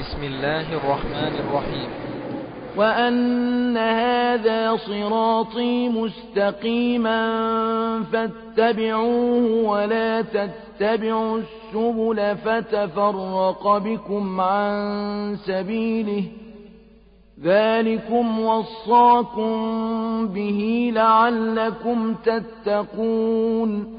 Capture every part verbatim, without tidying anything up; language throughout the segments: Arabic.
بسم الله الرحمن الرحيم. وأن هذا صراطي مستقيما فاتبعوه ولا تتبعوا السبل فتفرق بكم عن سبيله ذلكم وصاكم به لعلكم تتقون.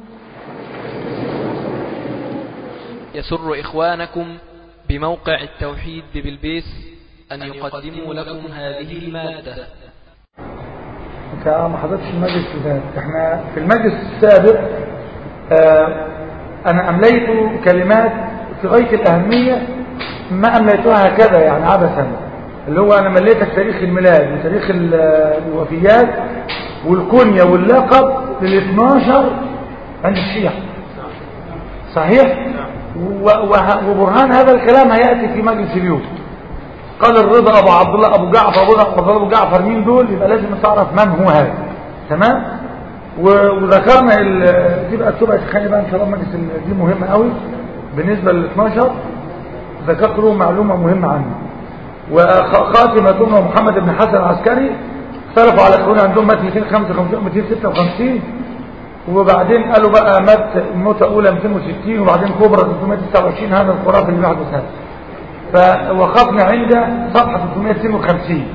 يسر إخوانكم بموقع التوحيد بالبيس أن يقدموا لكم هذه المادة. انت ما حضرتش المجلس ده، احنا في المجلس السابق اه انا امليت كلمات في غاية الاهمية، ما امليتها هكذا يعني عبثا، اللي هو انا مليتك تاريخ الميلاد وتاريخ الوفيات والكنية واللقب للاثناشر عند الشيعة، صحيح؟ وبرهان هذا الكلام هيأتي في مجلس اليوم. قال الرضا ابو عبد الله ابو جعفر ابو ابو جعفر مين دول؟ يبقى لازم تعرف من هو هذا، تمام؟ وذكرنا دي بقى تبقى تخلي بقى ان شاء الله مجلس دي مهمه قوي بالنسبه لل اثناشر. ذكرت لهم معلومه مهمه عنه. وخاتمتهم محمد بن حسن العسكري اختلفوا على كون عندهم مات مئتين وخمسة وخمسين مئتين وستة وخمسين، وبعدين قالوا بقى مات الموتة اولى مئتين وستين وبعدين كبرى ثلاثمئة وتسعة وعشرين. هذا الخرافي اللي بيحدث هذا. فوقفنا عند صفحة ثلاثمئة واثنين وخمسين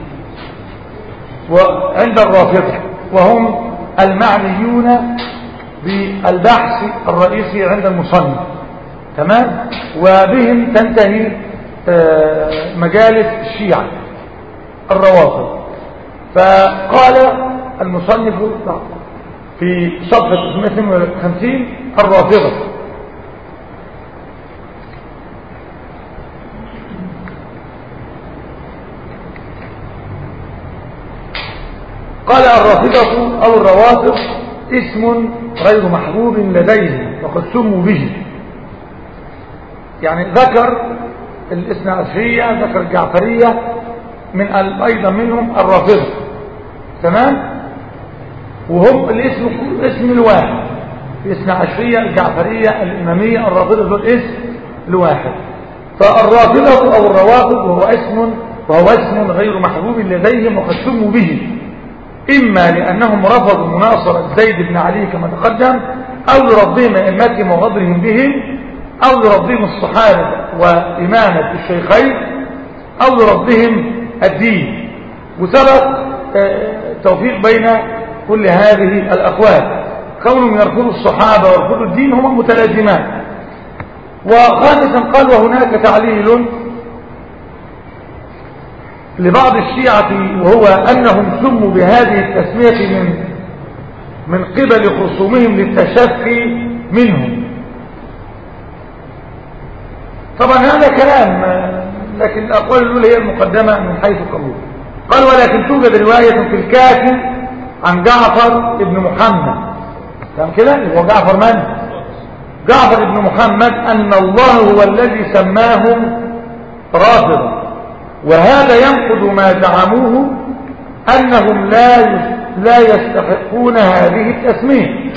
وعند الرافضة، وهم المعنيون بالبحث الرئيسي عند المصنف، تمام؟ وبهم تنتهي مجالس الشيعة الروافض. فقال المصنف في صفحة ثلاثمئة واثنين وخمسين الرافضة: قال الرافضة أو الروافض اسم غير محبوب لديهم وقد سموا به. يعني ذكر الاثنى عشرية، ذكر الجعفرية، من أيضا منهم الرافضة، تمام؟ وهم الاسم اسم الواحد، الاثنى عشرية، الجعفرية، الإمامية، الرافضة، دول اسم الواحد. فالرافضة أو الروافض وهو اسم وهو اسم غير محبوب لديهم وقد سموا به، إما لأنهم رفضوا مناصرة زيد بن علي كما تقدم، أو لرفضهم أئمتهم وغدرهم بهم، أو لرفضهم الصحابة وإمامة الشيخين، أو لرفضهم الدين. وسبق التوفيق بين كل هذه الأقوال. كونهم يرفضوا الصحابة ويرفضوا الدين هما متلازمان. وخامسا قال: وهناك تعليل لبعض الشيعة، وهو أنهم سموا بهذه التسمية من من قبل خصومهم للتشفي منهم. طبعا هذا كلام، لكن الأقوال الأولى هي المقدمة من حيث قبول. قال: ولكن توجد رواية في الكافي عن جعفر بن محمد، كان كده هو جعفر من؟ جعفر بن محمد، أن الله هو الذي سماهم رافضة، وهذا ينقض ما زعموه أنهم لا لا يستحقون هذه التسمية.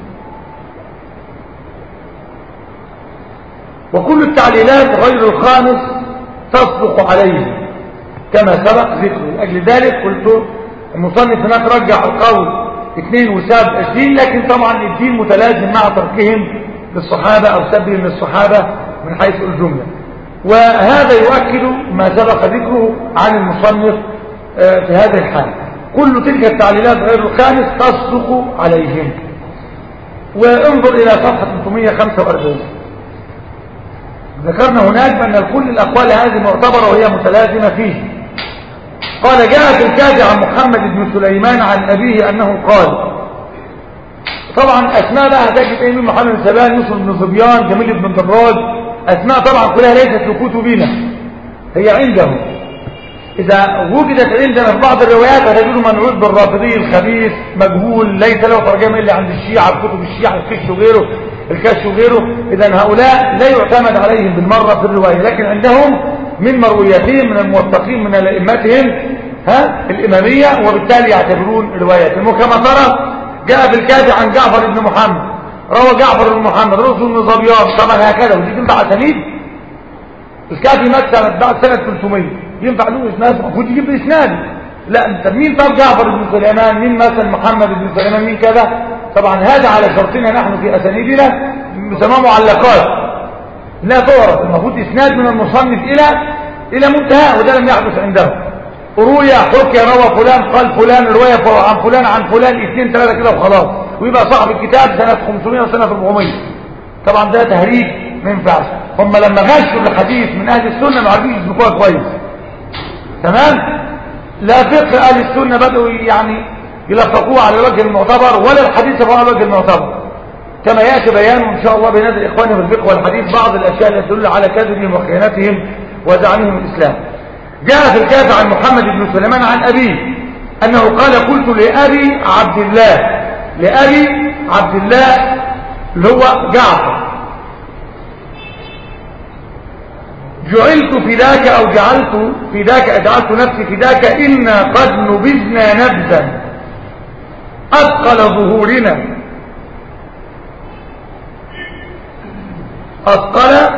وكل التعليلات غير الخامس تصدق عليه كما سبق ذكره. لأجل ذلك قلت المصنف هناك رجع القول اثنين وساب الدين، لكن طبعا الدين متلازم مع تركهم للصحابة أو سبهم للصحابة من حيث الجملة. وهذا يؤكد ما سبق ذكره عن المصنف في هذه الحالة. كل تلك التعليلات غير الخامس تصدق عليهم. وانظر إلى صفحة ثلاثمئة وخمسة وأربعين. ذكرنا هناك بأن كل الأقوال هذه معتبرة وهي متلازمة فيه. قال: جاء في الكافي عن محمد بن سليمان عن أبيه أنه قال. طبعا أسماء بقى هتجد أيمن محمد بن سبان، يوسف بن صبيان، جميل بن دراج، أسماء طبعا كلها ليست في كتبنا، هي عندهم. إذا وجدت عندنا في بعض الروايات هتجد منعوت بالرافضي الخبيث مجهول ليس له ترجمة إلا عند الشيعة في كتب الشيعة الكشف وغيره الكشف وغيره. إذا هؤلاء لا يعتمد عليهم بالمرة في الرواية، لكن عندهم من مروياتهم من الموثقين من أئمتهم ها الإمامية، وبالتالي يعتبرون رواياتهم. وكما ترى جاء بالكافي عن جعفر بن محمد، روى جعفر بن محمد، رسل بن ظبيان، طبعا هكذا. ودي تنفع أسانيد الكافي مات سنة بعد سنة ثلاثمية، ينفع له إسناد؟ المفروض يجيب إسناد. لا أنت مين؟ طب جعفر بن سليمان، مين مثلا محمد بن سليمان، مين كذا. طبعا هذا على شرطنا نحن في أسانيدنا بسماه معلقات لا تعرف، المفروض إسناد من المصنف إلى إلى منتهى، وده لم يحدث عنده. روي حكي روى فلان قال فلان رواية عن فلان عن فلان اثنين ثلاثة كده وخلاص، ويبقى صاحب الكتاب سنة خمسمية وسنة أربعمية. طبعا ده تهريج ما ينفعش. هم لما غشوا الحديث من أهل السنة ما عرفوش يسبقوها كويس. تمام؟ لا فقه أهل السنة بدأوا يعني يلفقوه على الوجه المعتبر، ولا الحديث على الوجه المعتبر، كما يأتي بيانه إن شاء الله بينادي إخواني في الفقه والحديث بعض الأشياء التي تدل على كذبهم وخيانتهم وزعمهم الإسلام. جاء في الكافي عن محمد بن سليمان عن أبيه أنه قال قلت لأبي عبد الله، لأبي عبد الله اللي هو جعفر، جعلت فداك أو جعلت فداك أجعلت نفسي فداك إنا قد نبذنا نبذا أثقل ظهورنا، أثقل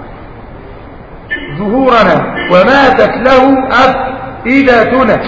ظهورنا وماتت له أفئدتنا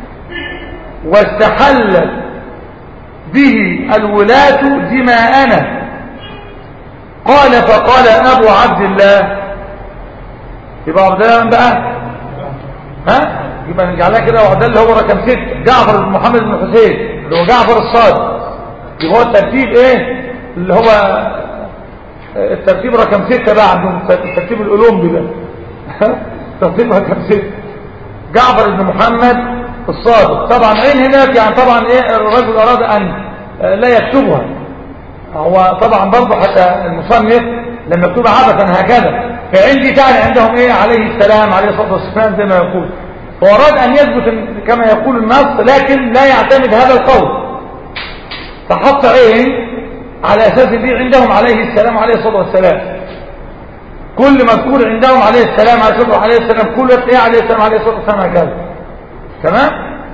واستحلت به الولاة دماءنا. قال فقال أبو عبد الله، يبقى عبد الله بقى ها يبقى نجعلها كده، وعبد الله هو رقم ستة، جعفر بن محمد بن حسين اللي هو جعفر الصادق، يبقى هو الترتيب ايه اللي هو الترتيب رقم ستة بقى عندهم، الترتيب الأولمبي ده ترتيب رقم ستة، جعفر بن محمد الصادق. طبعا عين هناك يعني طبعا ايه الرجل أراد أن لا يكتبها، هو طبعا برضه حتى المصنف لما يكتب عبثا هكذا، فعندي تعني عندهم ايه عليه السلام عليه الصلاة والسلام زي ما يقول، فأراد أن يثبت كما يقول النص لكن لا يعتمد هذا القول، فحط عين على أساس دي عندهم عليه السلام عليه الصلاة والسلام، كل مذكور عندهم عليه السلام عليه الصلاة عليه السلام كل ايه عليه السلام عليه الصلاة والسلام هكذا. تمام؟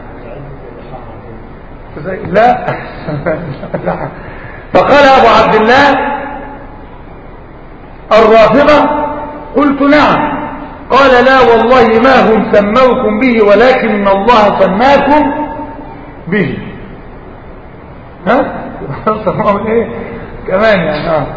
لا فقال أبو عبد الله الرافضة، قلت نعم. قال لا والله ما هم سموكم به ولكن الله سماكم به. ها؟ سموهم ايه كمان يعني اه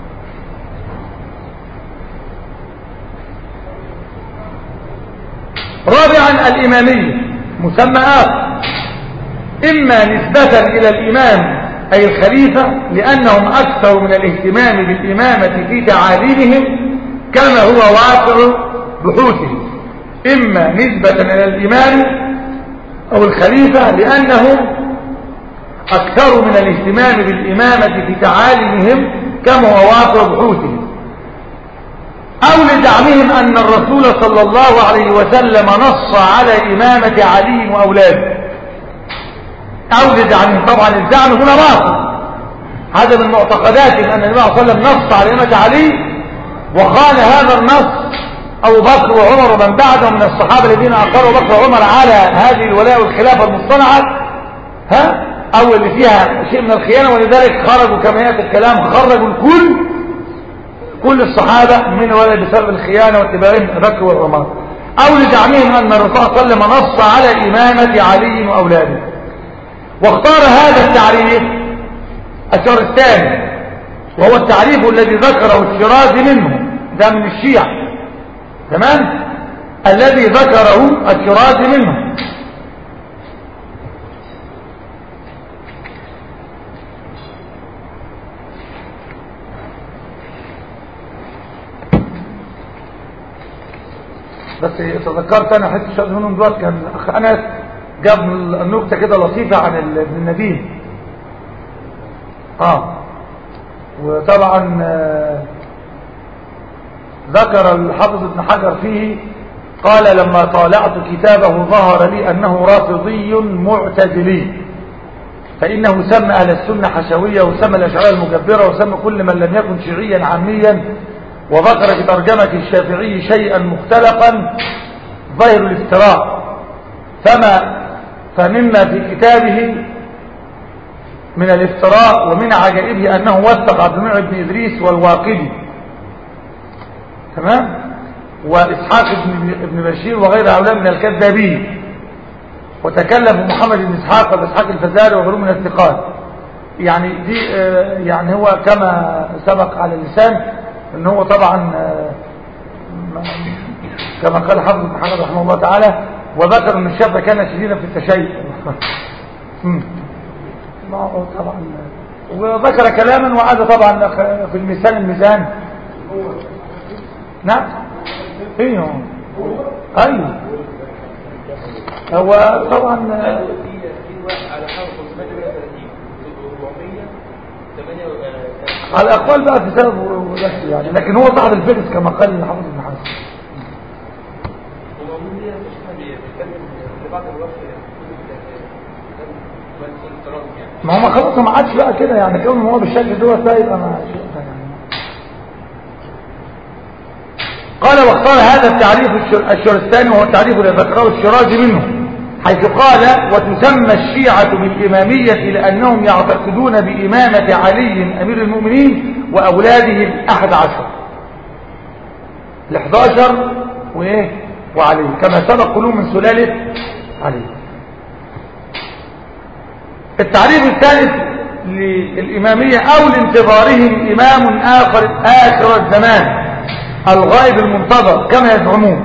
رابعا الإمامية مسمى آخر، إما نسبة إلى الإمام أي الخليفة لأنهم أكثر من الاهتمام بالإمامة في تعاليمهم كما هو واقع بحوثهم، إما نسبة إلى الإمام أو الخليفة لأنهم أكثر من الاهتمام بالإمامة في تعاليمهم كما هو واقع بحوثهم، أو لزعمهم أن الرسول صلى الله عليه وسلم نص على إمامة علي وأولاده، أو لزعمهم طبعا الزعم هنا باطل، هذا من معتقداتهم أن النبي صلى الله عليه وسلم نص على إمامة علي وخان هذا النص أبو بكر وعمر ومن بعدهم من الصحابة الذين أقروا بكر وعمر على هذه الولاء والخلافة المصطنعة ها أو اللي فيها شيء من الخيانة، ولذلك خرجوا كما يأتي الكلام خرجوا الكل كل الصحابة من ولا بسبب الخيانة واتباعهم بكر وعمر، أو لزعمهم أن الرسول صلى الله عليه وسلم نص على إمامة علي وأولاده. واختار هذا التعريف الشهر الثاني وهو التعريف الذي ذكره الشيرازي منه، ده من الشيعة تمام، الذي ذكره الشيرازي منه. بس تذكرت انا حته شغل منهم دلوقتي، كان الاخ انس جاب النكته كده لطيفه عن ابن النديم اه وطبعا آه ذكر الحافظ ابن حجر فيه قال لما طالعت كتابه ظهر لي انه رافضي معتزلي، فانه سمى اهل السنه حشويه وسمى الاشاعره المجبره وسمى كل من لم يكن شيعيا عاميا، وذكر في ترجمة الشافعي شيئا مختلقا ظاهر الافتراء، فما فمما في كتابه من الافتراء ومن عجائبه أنه وثق عبد المنعم بن إدريس والواقدي تمام، وإسحاق ابن بشير وغير هؤلاء من الكذابين، وتكلم محمد بن إسحاق وإسحاق الفزاري وغيرهم من الثقات. يعني دي يعني هو كما سبق على اللسان ان هو طبعا كما قال حافظ بن حجر رحمه الله تعالى، وذكر ان الشاب كان شديدا في التشيع طبعا، وذكر كلاما وعاد طبعا في الميزان الميزان نعم ايوه ايوه هو طبعا على الاقوال بقى في سبب ودخل يعني، لكن هو صاحب الفرس كما قال حافظ بن حجر. ما هو خلاص ما عادش بقى كده يعني، كون هو بالشكل دوت ده يبقى ما قال. واختار هذا التعريف الشرستاني وهو التعريف الذي ذكره الشيرازي منه، حيث قال: وتسمى الشيعة بالإمامية لأنهم يعتقدون بإمامة علي أمير المؤمنين وأولاده الأحد عشر الأحد عشر وإيه وعلي، كما سبق كلهم من سلالة علي. التعريف الثالث للإمامية أو لانتظارهم إمام آخر آخر الزمان الغائب المنتظر كما يزعمون،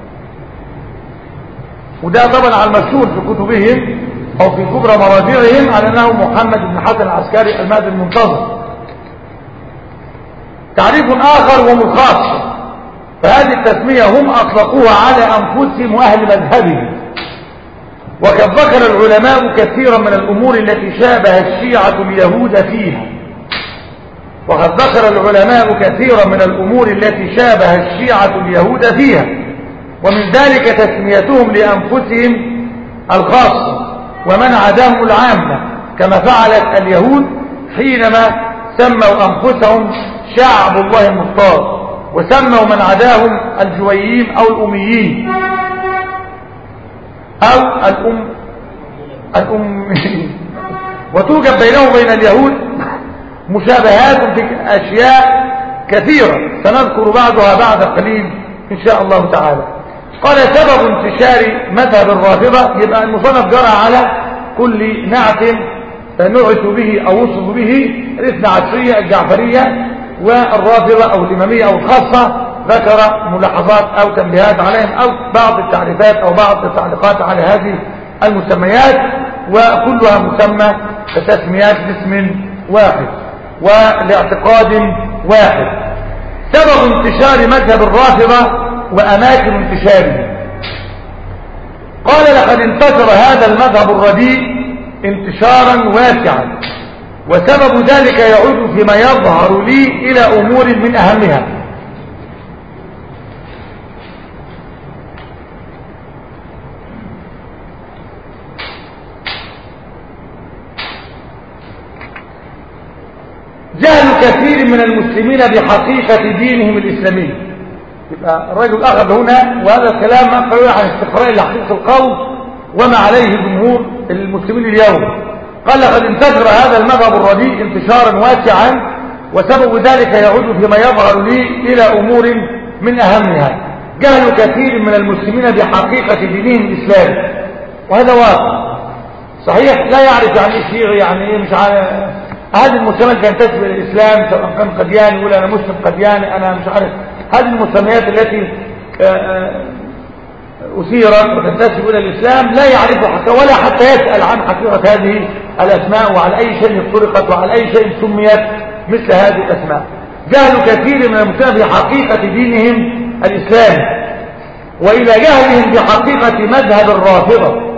وده طبعا على المشهور في كتبهم أو في كبرى مراجعهم على أنه محمد بن حسن العسكري المهدي المنتظر. تعريف آخر وهم الخاصة، فهذه التسمية هم أطلقوها على أنفسهم وأهل مذهبهم، وقد ذكر العلماء كثيرا من الأمور التي شابه الشيعة اليهود فيها وقد ذكر العلماء كثيرا من الأمور التي شابه الشيعة اليهود فيها ومن ذلك تسميتهم لأنفسهم الخاصة ومن عداهم العامة، كما فعلت اليهود حينما سموا أنفسهم شعب الله المختار، وسموا من عداهم الجويين أو الأميين أو الأم الأميين. وتوجد بينهم وبين اليهود مشابهات في أشياء كثيرة سنذكر بعضها بعد قليل إن شاء الله تعالى. قال: سبب انتشار مذهب الرافضة، يبقى المصنف جرى على كل نعت نعت به أو وصف به الاثنى عشرية الجعفرية والرافضة أو الإمامية أو الخاصة، ذكر ملاحظات أو تنبيهات عليهم أو بعض التعريفات أو بعض التعليقات على هذه المسميات، وكلها مسمى كتسميات باسم واحد ولاعتقاد واحد. سبب انتشار مذهب الرافضة وأماكن انتشاره، قال: لقد انتشر هذا المذهب الرديء انتشارا واسعا، وسبب ذلك يعود فيما يظهر لي إلى أمور من أهمها. جهل كثير من المسلمين بحقيقة دينهم الإسلامي. يبقى الرجل أخذ هنا، وهذا الكلام ما قالوا عن استقراء لحقيقة القول وما عليه جمهور المسلمين اليوم. قال: لقد انتشر هذا المذهب الرديء انتشارا واسعا، وسبب ذلك يعود فيما يظهر لي إلى أمور من أهمها. جهل كثير من المسلمين بحقيقة دينهم الإسلامي، وهذا واقع صحيح. لا يعرف يعني ايه شيعي، يعني ايه مش عارف. هذه المسميات تنتسب الى الاسلام، سواء كان قدياني يقول انا مسلم قدياني، انا مش عارف. هذه المسميات التي اثيرت وتنتسب الى الاسلام لا يعرفها حتى ولا حتى يسال عن حقيقه هذه الاسماء، وعلى اي شيء افترقت وعلى اي شيء سميت مثل هذه الاسماء. جهل كثير من المسلمين بحقيقه دينهم الاسلام، والى جهلهم بحقيقه مذهب الرافضه،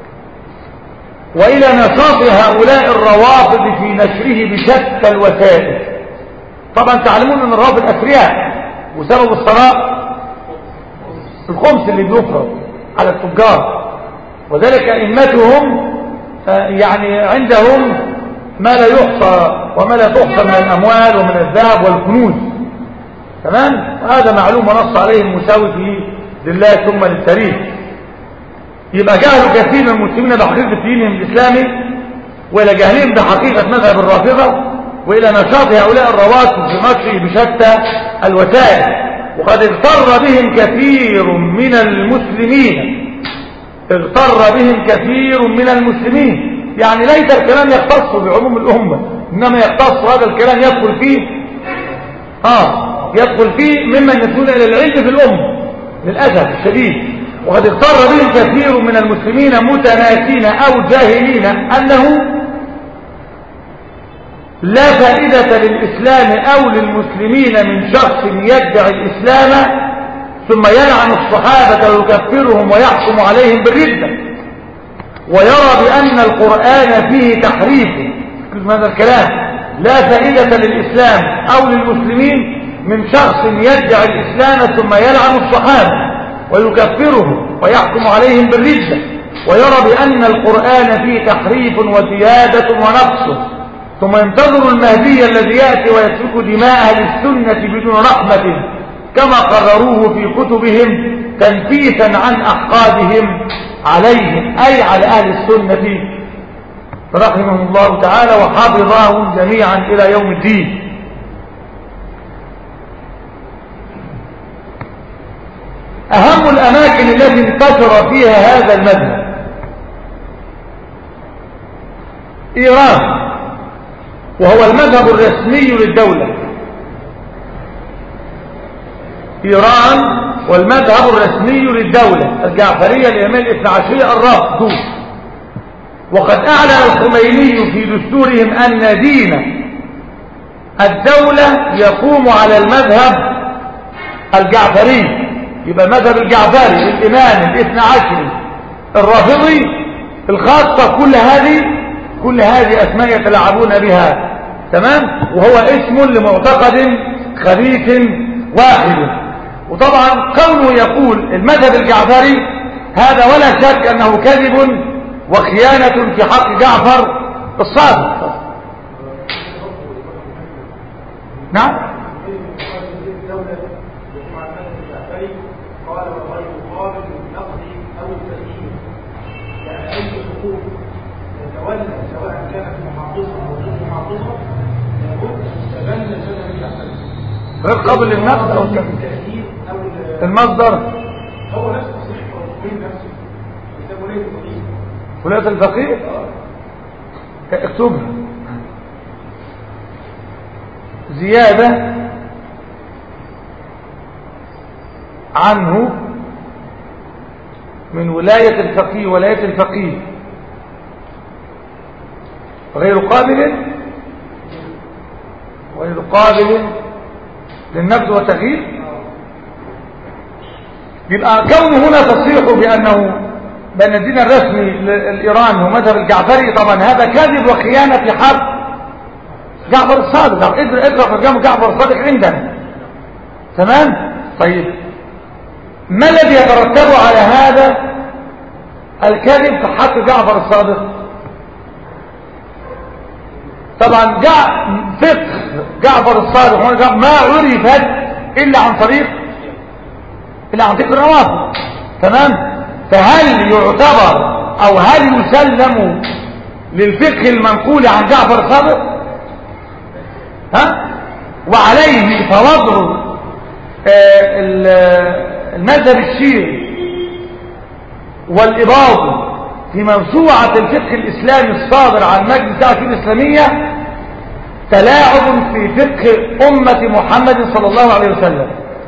وإلى نشاط هؤلاء الروافض في نشره بشتى الوسائل. طبعا تعلمون أن الروافض أثرياء، وسبب الثراء الخمس اللي بيفرض على التجار، وذلك أئمتهم يعني عندهم ما لا يحصى وما لا تحصى من الأموال ومن الذهب والكنوز، تمام؟ وهذا معلوم ونص عليه المساوي في لله ثم للتاريخ. يبقى جهل كثير من المسلمين بحقيقة دينهم الإسلامي، وإلى جهلهم بحقيقة مذهب الرافضة، وإلى نشاط هؤلاء الروافض في نشره بشتى الوسائل. وقد اغتر بهم كثير من المسلمين اغتر بهم كثير من المسلمين يعني ليس الكلام يختص بعموم الأمة إنما يختص هذا الكلام يدخل فيه آه يدخل فيه ممن يدخل إلى العلم في الأمة للأسف الشديد. وقد اغتر بهم كثير من المسلمين متناسين أو جاهلين أنه لا فائدة للإسلام أو للمسلمين من شخص يدعي الإسلام ثم يلعن الصحابة ويكفرهم ويحكم عليهم بالردة ويرى بأن القرآن فيه تحريف. هذا الكلام لا فائدة للإسلام أو للمسلمين من شخص يدعي الإسلام ثم يلعن الصحابة ويكفرهم ويحكم عليهم بالردة ويرى بأن القرآن فيه تحريف وزيادة ونقص ثم ينتظر المهدي الذي يأتي ويسفك دماء أهل السنة بدون رحمة كما قرروه في كتبهم تنفيسا عن أحقادهم عليهم أي على أهل السنة رحمهم الله تعالى وحفظهم جميعا إلى يوم الدين. أهم الأماكن التي انتشر فيها هذا المذهب إيران وهو المذهب الرسمي للدولة. إيران والمذهب الرسمي للدولة الجعفرية الإمامية الاثنى عشرية الرافض. وقد أعلن الخميني في دستورهم أن دين الدولة يقوم على المذهب الجعفري. يبقى المذهب الجعفري الإمام الاثنى عشري الرافضي الخاصة كل هذه كل هذه أسماء يتلاعبون بها تمام وهو اسم لمعتقد خبيث واحد. وطبعا كونه يقول المذهب الجعفري هذا ولا شك أنه كذب وخيانة في حق جعفر الصادق. نعم قال وغير قابل للنقد او التغيير يعني اي حقوق تتولى سواء كانت محافظه او غير محافظه لابد ان تتبنى سنه الجعفري غير قابل للنقد او التغيير. المصدر هو نفس الصحيح والمين نفسه كتاب ولايه الفقيه ولايه الفقيه اكتبها زياده عنه من ولاية الفقيه ولاية الفقيه غير قابل غير قابل للنقد والتغيير. يبقى كونه هنا تصريح بأنه بأن الدين الرسمي لإيران هو مذهب الجعفري طبعا هذا كذب وخيانة في حق جعفر الصادق. اقرأ ترجمة جعفر الصادق عندنا تمام. طيب ما الذي يترتب على هذا الكذب في حق جعفر الصادق؟ طبعا جاء فقه جعفر الصادق ما عرفت إلا عن طريق إلا عن طريق الروافض تمام. فهل يعتبر أو هل يسلم للفقه المنقول عن جعفر الصادق ها وعليه فوضع آه المذهب الشيعي والإباضي في موسوعة الفقه الإسلامي الصادر عن مجلس الدعوة الإسلامية تلاعب في فقه أمة محمد صلى الله عليه وسلم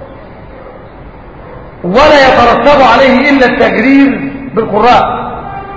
ولا يترتب عليه إلا التجرير بالقراء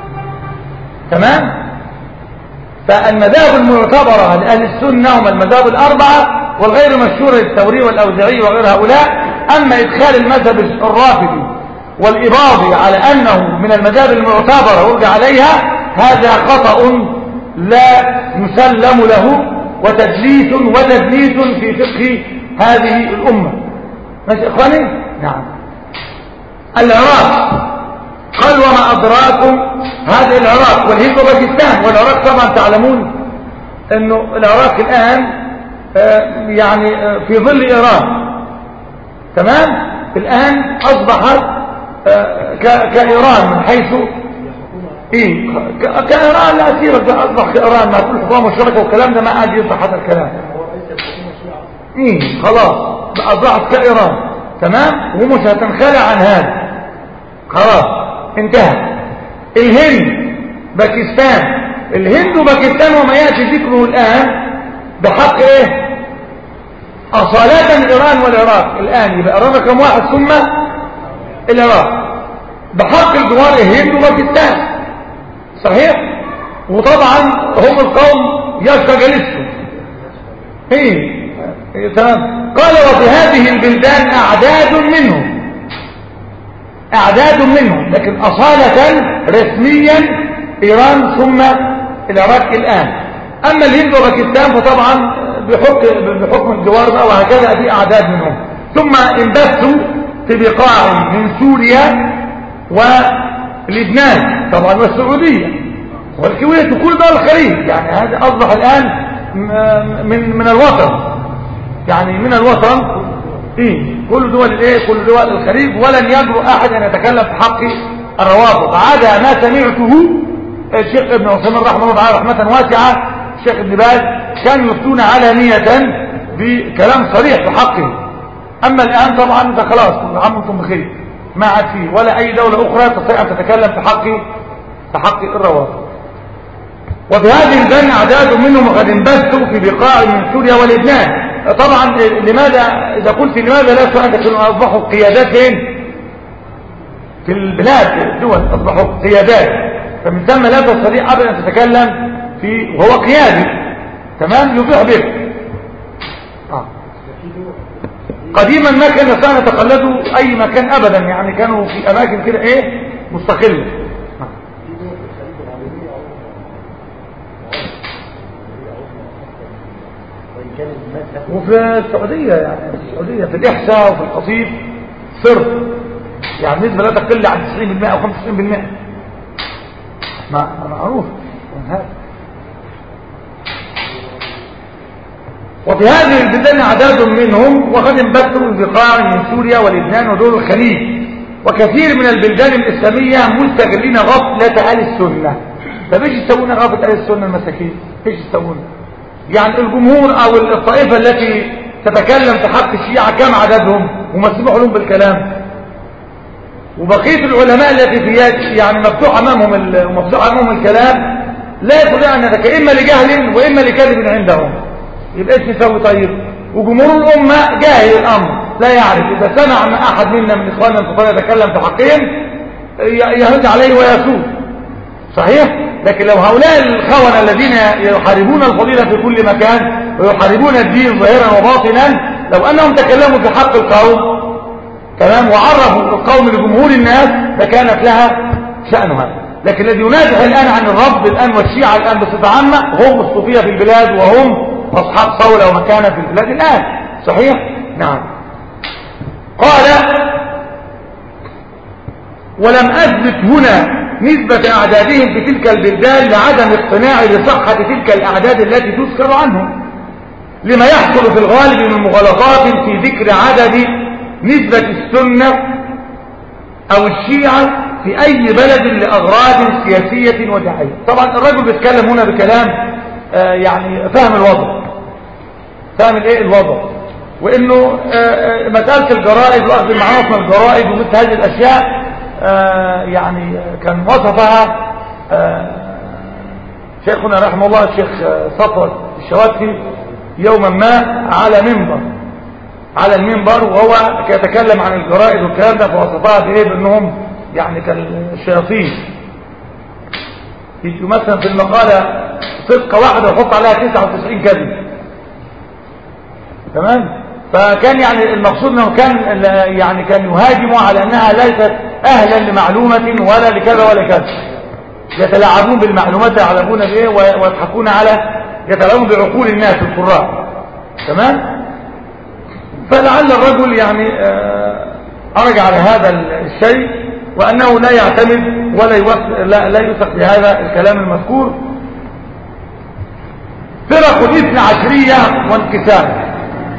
تمام. فالمذاهب المعتبرة لأهل السنة هم المذاهب الأربعة والغير مشهورة الثوري والأوزاعي وغير هؤلاء. أما إدخال المذهب الرافضي والإباضي على أنه من المذاهب المعتبرة ويرجع عليها هذا خطأ لا يسلم له وتدليس وتدليس في فقه هذه الأمة. ماشي إخواني؟ نعم. العراق قال وما أدراكم هذه العراق والهند وباكستان. والعراق طبعا تعلمون أنه العراق الآن يعني في ظل إيران تمام. الآن أصبحت كإيران من حيث إيه كإيران لا أثير أصبح كإيران مع كل حكومة مشتركة والكلام ده ما عاد يصبح هذا الكلام إيه خلاص أصبحت كإيران تمام، ومش هتنخلع عن هذا، خلاص انتهى. الهند، باكستان، الهند وباكستان وما يأتي ذكره الآن بحق ايه؟ أصالة إيران والعراق. الآن يبقى إيران رقم واحد ثم العراق بحق الجوار الهند وباكستان، صحيح؟ وطبعا هم القوم يشقى جلسهم. ايه تمام. قال وفي هذه البلدان أعداد منهم، أعداد منهم، لكن أصالة رسميا إيران ثم العراق الآن. أما الهند وباكستان فطبعا بحكم, بحكم الجوار بقى وهكذا في أعداد منهم. ثم انبثوا في بقاع من سوريا ولبنان طبعا والسعودية والكويت وكل دول الخليج. يعني هذا أصبح الآن من من الوطن، يعني من الوطن إيه كل دول الإيه كل دول الخليج. ولن يجرؤ أحد أن يتكلم في حق الروابط عدا ما سمعته الشيخ ابن عثيمين رحمه الله تعالى رحمة واسعة، الشيخ ابن باز كانوا يفتون علانية بكلام صريح في حقه. أما الآن طبعا ده خلاص كل عام وانتم بخير، ما عاد فيه ولا أي دولة أخرى تستطيع أن تتكلم في حق في حق الروابط. وفي هذه البلدان أعداد منهم قد انبثوا في بقاع من سوريا ولبنان. طبعا لماذا إذا قلت لماذا لا سؤال كانوا أصبحوا قيادات فين؟ في البلاد الدول أصبحوا قيادات، فمن ثم لا تستطيع أبدا أن تتكلم في وهو قيادي تمام يبيح به. آه. قديما ما كان يستطيع يتقلدوا أي مكان أبدا، يعني كانوا في أماكن كده إيه مستقلة. وفي السعودية يعني في السعودية في الإحساء وفي القصيد صر يعني نسبة لا تقل عن تسعين بالمئة أو خمسة وتسعين بالمئة ما معروف. وفي هذه البلدان أعداد منهم وقد انبثوا بقاع من سوريا ولبنان ودول الخليج. وكثير من البلدان الإسلامية مستغلين غفلة أهل السنة. طب ايش يسوون غفلة أهل السنة المساكين؟ ايش يسوون؟ يعني الجمهور او الطائفة التي تتكلم في حق الشيعة كم عددهم ومسموح لهم بالكلام، وبقية العلماء التي في يعني مفتوح امامهم ومفتوح امامهم الكلام لا يستطيع ان يتكلم اما لجهل واما لكذب عندهم. يبقى ايش نسوي طيب؟ وجمهور الامة جاهل الامر لا يعرف، اذا سمع ما احد منا من اخواننا الكفار يتكلم في حقهم يهد عليه ويسوء، صحيح؟ لكن لو هؤلاء الخونة الذين يحاربون الفضيلة في كل مكان ويحاربون الدين ظاهرا وباطنا، لو أنهم تكلموا في حق القوم تمام وعرفوا القوم لجمهور الناس لكانت لها شأنها. لكن الذي ينازع الآن عن الرب الآن والشيعة الآن بصفة عامة هم الصوفية في البلاد وهم أصحاب صولة ومكانة في البلاد الآن، صحيح؟ نعم. قال ولم أثبت هنا نسبة أعدادهم في تلك البلدان لعدم اقتناعي بصحة تلك الأعداد التي تذكر عنهم، لما يحصل في الغالب من مغالطات في ذكر عدد نسبة السنة أو الشيعة في أي بلد لأغراض سياسية ودعائية. طبعا الرجل بيتكلم هنا بكلام آه يعني فهم الوضع، فهم الايه الوضع، وإنه آه مسألة الجرائد وأخذ المعلومات من الجرائد ومثل هذه الأشياء آه يعني كان وصفها آه شيخنا رحمه الله الشيخ صفوت الشواتفي يوما ما على منبر على المنبر وهو يتكلم عن الجرائد والكلام ده، فوصفها بايه بانهم يعني كالشياطين يجوا مثلا في المقاله صدقه واحده ويحط عليها تسعة وتسعين كذب، تمام؟ فكان يعني المقصود انه كان يعني كان يهاجم على انها ليست اهلا لمعلومه ولا لكذا ولا كذا، يتلاعبون بالمعلومات يعلمون بايه ويضحكون على يتلاعبون بعقول الناس القراء، تمام؟ فلعل الرجل يعني ارجع على هذا الشيء وانه لا يعتمد ولا يوثق لا, لا يوثق بهذا الكلام المذكور. فرق الاثنى عشريه وانقسام.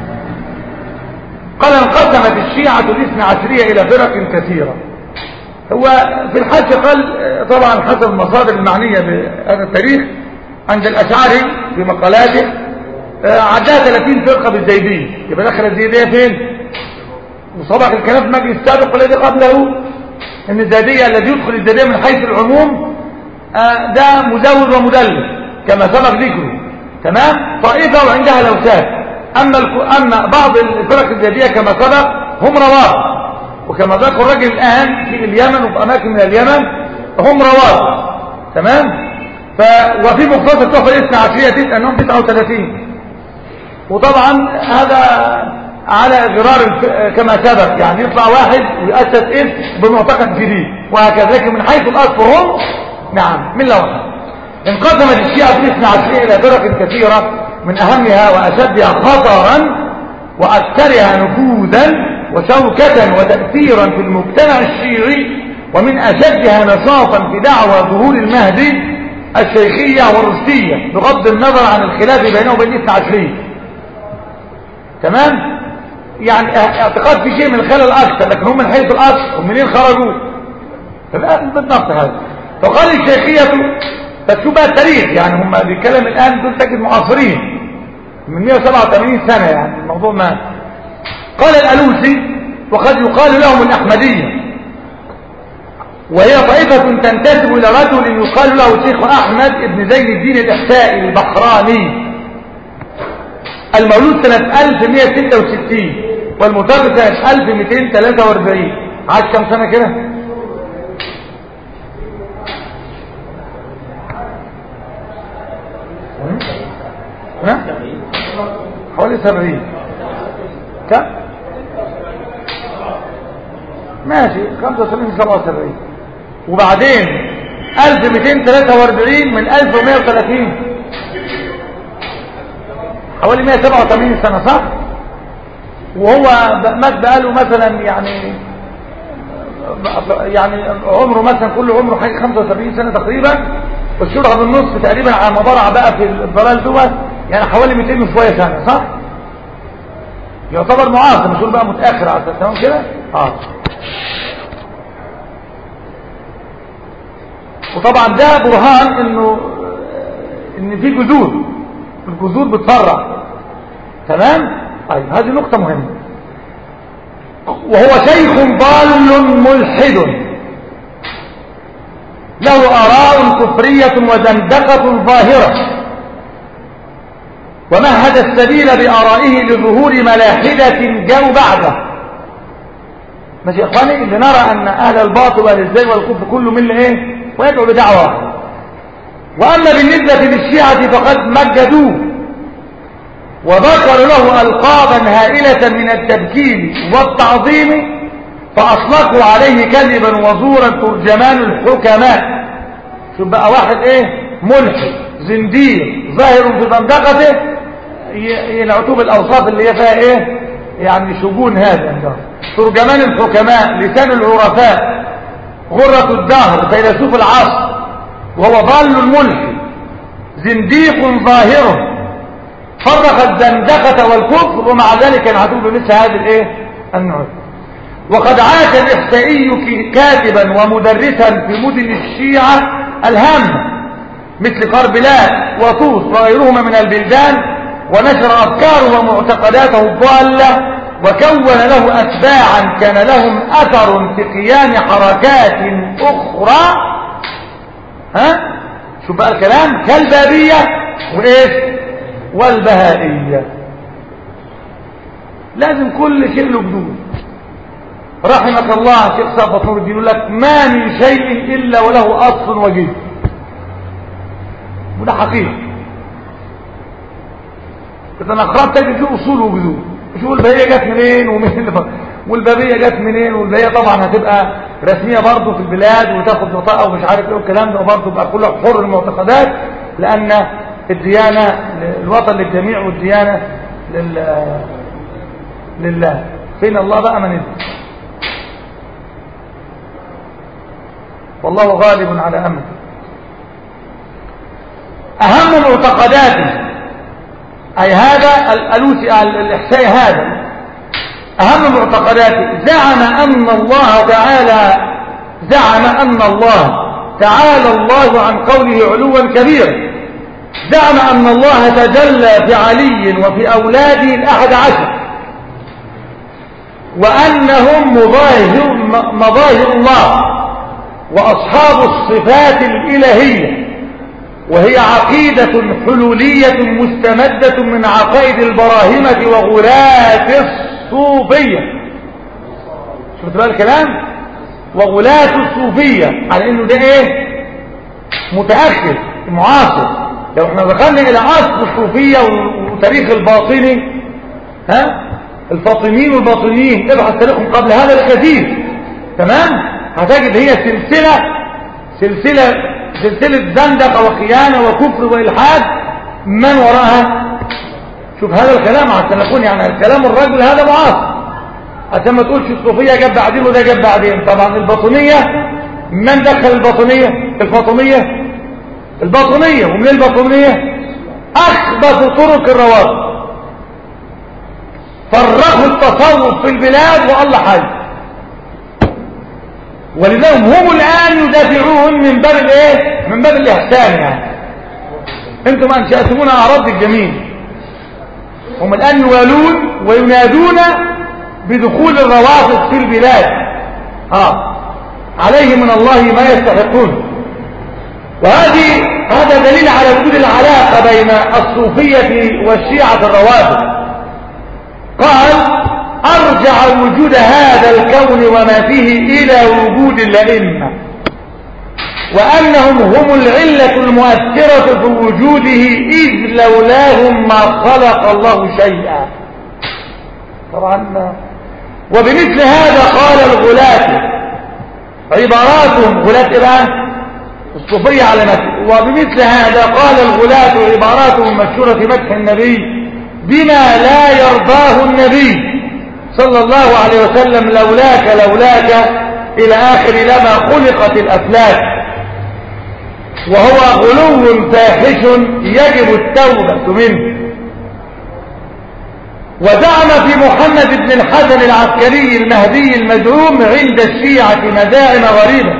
قال انقسمت الشيعة الاثنى عشرية إلى فرق كثيرة. هو في الحاشية قال طبعا حسب المصادر المعنية بهذا التاريخ عند الأشعري في مقالاته عدها ثلاثين فرقة بالزيدية. يبقى دخل الزيدية فين؟ وسبق الكلام في المجلس السابق والذي قبله ان الزيدية الذي يدخل الزيدية من حيث العموم آه ده مزود ومدلل كما سبق ذكره، تمام. طائفة وعندها لوسات. اما اما بعض الفرق الزيدية كما سبق هم رواه، وكما ذكر الرجل الان في اليمن وفي اماكن من اليمن هم رواه، تمام. ف وفي مختصر التحفة الاثنى عشرية انهم تسعة وثلاثين، وطبعا هذا على غرار كما سبق، يعني يطلع واحد ويؤسس اسم بمعتقد جديد وهكذا، لكن من حيث الاصل هم نعم من لوحة. انقسمت الشيعة في الاثنى عشرية الى فرق كثيرة، من اهمها واشدها خطرا واكثرها نفوذا وشوكة وتأثيرا في المجتمع الشيعي، ومن اشدها نشاطا في دعوى ظهور المهدي الشيخية والرشدية، بغض النظر عن الخلاف بينه وبين الاثنى عشرية، تمام. يعني اعتقاد في شيء من الخلل اكثر، لكن هم من حيث الاصل ومنين خرجوا بالضبط هذا. فقال الشيخية، فتشوف بقى التاريخ، يعني هم بيتكلم الان دول تجد معاصرين من مئة وسبعة وثمانين سنة، يعني الموضوع ما. قال الألوسي وقد يقال لهم الأحمدية، وهي طائفة تنتسب إلى رجل يقال له شيخ أحمد ابن زين الدين الإحسائي البحراني، المولود سنة ألف ومئة وستة وستين والمتوفى سنة ألف ومئتين وثلاثة وأربعين. عاش كم سنة كده؟ ها؟ حوالي سبعين. كم؟ ماشي، خمسة وسبعين سبعة وسبعين، وبعدين ألف ومئتين وثلاثة وأربعين من ألف ومئة وثلاثين، حوالي مئة وسبعة وثمانين سنة، صح؟ وهو مات بقاله مثلا يعني يعني عمره مثلا كل عمره حاجة خمسة وسبعين سنة تقريبا، والشرح بالنصف تقريبا على مبارع بقى في الضلال دوت، يعني حوالي مئتين وشوية سنة، صح؟ يعتبر معاصر، مش بقى متأخر على تمام كده؟ اه. وطبعا ده برهان انه ان في جذور، الجذور بتفرع، تمام. طيب هذه نقطة مهمة. وهو شيخ ضال ملحد له آراء كفرية وزندقة ظاهرة، ومهد السبيل بآرائه لظهور ملاحدة جاءوا بعده. ماشي يا اخواني، لنرى ان اهل الباطل والاهزاء والكفر كله من ايه، ويدعو بدعوة. واما بالنسبة للشيعة فقد مجدوه وذكر له القابا هائلة من التبكير والتعظيم، فاطلقوا عليه كذبا وزورا ترجمان الحكماء. شوف بقى واحد ايه، ملحد زنديق ظاهر في زندقته، ينعتوه بالاوصاف اللي هي فيها ايه يعني شجون. هذا ترجمان الحكماء، لسان العرفاء، غرة الدهر، فيلسوف العصر، وهو ضال الملحد زنديق ظاهره، فرق الزندقة والكفر، ومع ذلك ينعتوه بمثل هذه الايه النوع. وقد عاش الإحسائي كاتبا ومدرسا في مدن الشيعة الهامة مثل قربلاء وطوس وغيرهما من البلدان، ونشر أفكاره ومعتقداته الضالة، وكون له أتباعا كان لهم أثر في قيام حركات أخرى. ها شو بقى الكلام، كالبابية وإيش والبهائية. لازم كل شيء له جدود. رحمك الله شيخ صفوت نور الدين يقول لك ما من شيء إلا وله أصل وجد، وده حقيقة. إذا نقرأت تجد فيه أصول وجذور. شوف البهائية جت منين ومين، والبابية جت منين، والبهائية طبعا هتبقى رسمية برضه في البلاد وتاخد بطاقة ومش عارف ايه والكلام ده، وبرضه بقى كله حر المعتقدات، لأن الديانة الوطن للجميع والديانة لل... لله. فين الله بقى من يدري، والله غالب على أمره. أهم معتقداته أي هذا الألوسي الإحسائي، هذا أهم معتقداته. زعم أن الله تعالى زعم أن الله تعالى الله عن قوله علوا كبيرا. زعم أن الله تجلى في علي وفي أولاده الأحد عشر، وأنهم مظاهر, مظاهر الله وأصحاب الصفات الإلهية، وهي عقيدة حلولية مستمدة من عقائد البراهمة وغلاة الصوفية. شفت بقى الكلام؟ وغلاة الصوفية على انه ده ايه؟ متأخر معاصر. لو احنا دخلنا الى اصل الصوفية وتاريخ الباطني، ها الفاطميين والباطنيين، ابحث تاريخهم قبل هذا بكثير، تمام؟ هتجد هي سلسلة سلسلة سلسلة زندقة وخيانة وكفر وإلحاد من وراءها. شوف هذا الكلام عشان نكون يعني الكلام الرجل هذا معاصر، عشان ما تقولش الصوفية جاب بعدين وده جاب بعدين. طبعا الباطنية، من دخل الباطنية؟ الفاطمية الباطنية. ومن الباطنية أخبث طرق الروابط، فرقوا التصوف في البلاد والله حي، ولذلك هم الآن يدافعون من باب الايه؟ من باب الإحسان. يعني انتم أنشأتمونا أعراض الجميل، هم الآن يوالون وينادون بدخول الروافض في البلاد، ها عليه من الله ما يستحقون. وهذه هذا دليل على وجود العلاقة بين الصوفية والشيعة الروافض. قال أرجع وجود هذا الكون وما فيه إلى وجود الأئمة، وأنهم هم العلة المؤثرة في وجوده، إذ لولاهم ما خلق الله شيئا. طبعا وبمثل هذا قال الغلاة عباراتهم، غلاة الآن الصوفية على مثل، وبمثل هذا قال الغلاة عباراتهم مشهورة في مدح النبي بما لا يرضاه النبي صلى الله عليه وسلم، لولاك لولاك إلى آخر لما خلقت الأفلاك. وهو غلو فاحش يجب التوبة منه. ودعم في محمد بن الحسن العسكري المهدي المزعوم عند الشيعة مزاعم غريبة،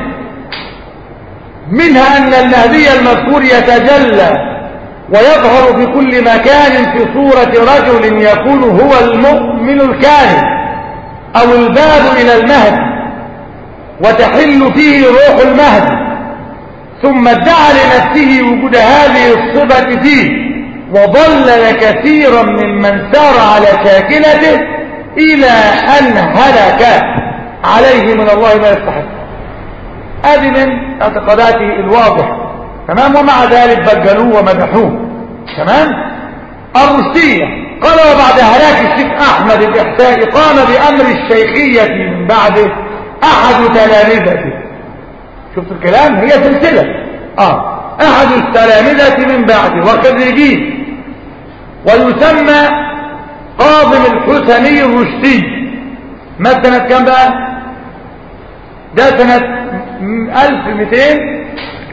منها أن المهدي المذكور يتجلى ويظهر في كل مكان في صورة رجل يكون هو المؤمن الكامل أو الباب إلى المهدي، وتحل فيه روح المهدي، ثم ادعى لنفسه وجود هذه الصفة فيه، وضلل كثيرا ممن سار على شاكلته إلى أن هلك، عليه من الله ما يستحق. هذه من اعتقاداته الواضحة، تمام. ومع ذلك بجلوه ومدحوه، تمام. الرشدية قال وبعد هلاك الشيخ أحمد الإحسائي قام بأمر الشيخية من بعده أحد تلامذته. شفت الكلام؟ هي سلسلة. آه أحد التلامذة من بعده وخريجيه، ويسمى قاضم الحسني الرشدي. ما سنة كم بقى؟ ده سنة ألف ومئتين،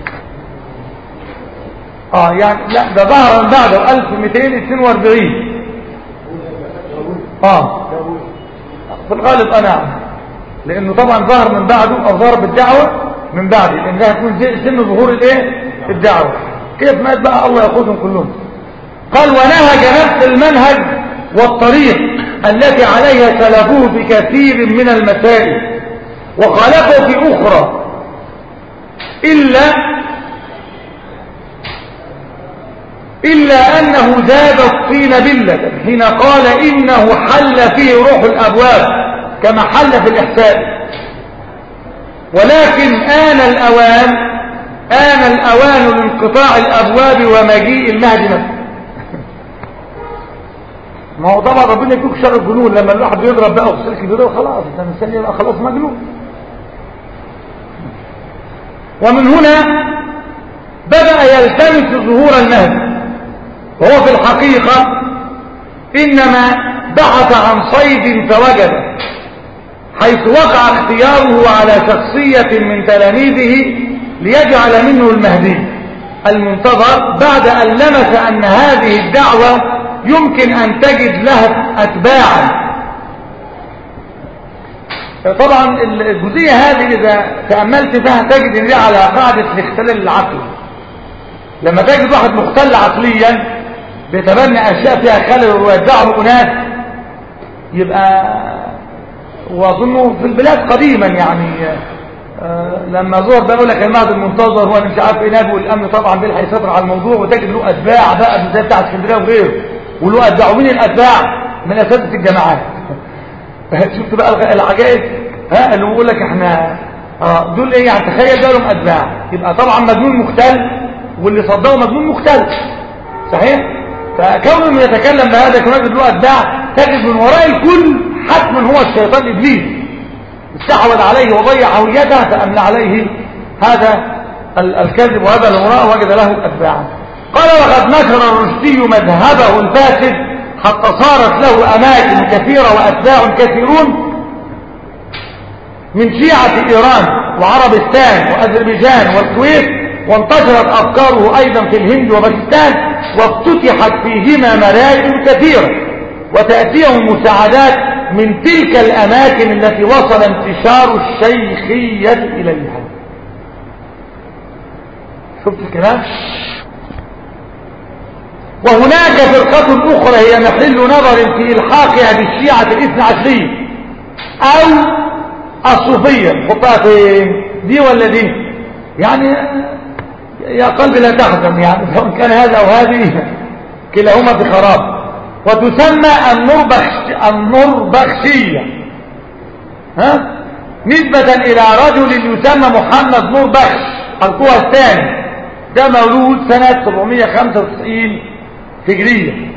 اه يعني لا ده ظهر من بعده ألف ومئتين واثنين وأربعين. اه في الغالب انا لانه طبعا ظهر من بعده او ظهر بالدعوه من بعده، لان ده هيكون سن ظهور الايه؟ الدعوه. كيف مات بقى؟ الله ياخذهم كلهم. قال ونهج نفس المنهج والطريق التي عليها سلفوه بكثير من المسائل، وخالفوا في اخرى، الا إلا أنه زاد الطين بلة حين قال إنه حل فيه روح الأبواب كما حل في الإحسان. ولكن آن الأوان آن الأوان لانقطاع الأبواب ومجيء المهدي نفسه. ما هو طبعا ربنا يكون شر الجنون، لما الواحد يضرب بقى وسلك بيضرب خلاص الإنسان يبقى خلاص مجنون. ومن هنا بدأ يلتمس ظهور المهدي، وهو في الحقيقة إنما بحث عن صيد فوجده، حيث وقع اختياره على شخصية من تلاميذه ليجعل منه المهدي المنتظر، بعد أن لمس أن هذه الدعوة يمكن أن تجد لها أتباعا. طبعا الجزئية هذه إذا تأملت فيها تجد أن دي على قاعدة الاختلال العقلي. لما تجد واحد مختل عقليا بيتبنى أشياء فيها خلل ويدعوا أناس، يبقى واظنه في البلاد قديما يعني آه لما ظهر بقى يقول لك المهد المنتظر هو مش عارف ايه، نبي والامن طبعا بيلحق يسيطر على الموضوع، وتجد له اتباع بقى بالذات بتاع اسكندريه وغيره، وله اتباع. ومين الاتباع؟ من اساتذه الجامعات. شفت بقى العجائب، ها اللي بيقول لك احنا اه دول ايه يعني، تخيل ده لهم اتباع، يبقى طبعا مجنون مختل، واللي صدقه مجنون مختل صحيح. فكونه يتكلم بهذا كمان له اتباع، تجد من وراء الكل حتما هو الشيطان ابليس استحوذ عليه وضيع هويته، فاملى عليه هذا الكذب وهذا الغراء، وجد له اتباعا. قال وقد نشر الرشدي مذهبه الفاسد حتى صارت له اماكن كثيره واتباع كثيرون من شيعه ايران وعربستان واذربيجان والكويت، وانتشرت افكاره ايضا في الهند وباكستان، وافتتحت فيهما مراكز كثيره وتاتيهم مساعدات من تلك الاماكن التي وصل انتشار الشيخيه اليها. شفت الكلام؟ وهناك فرقة أخرى هي محل نظر في إلحاقها بالشيعة الاثنى عشرية أو الصوفية. خطها فين؟ دي ولا دي؟ يعني يا قلبي لا تحزن، يعني سواء كان هذا أو هذه كلاهما بخراب. وتسمى النربخش النربخشية، ها؟ نسبة إلى رجل يسمى محمد نربخش القوى الثاني، ده مولود سنة سبعمائة وخمسة وتسعين هجرية.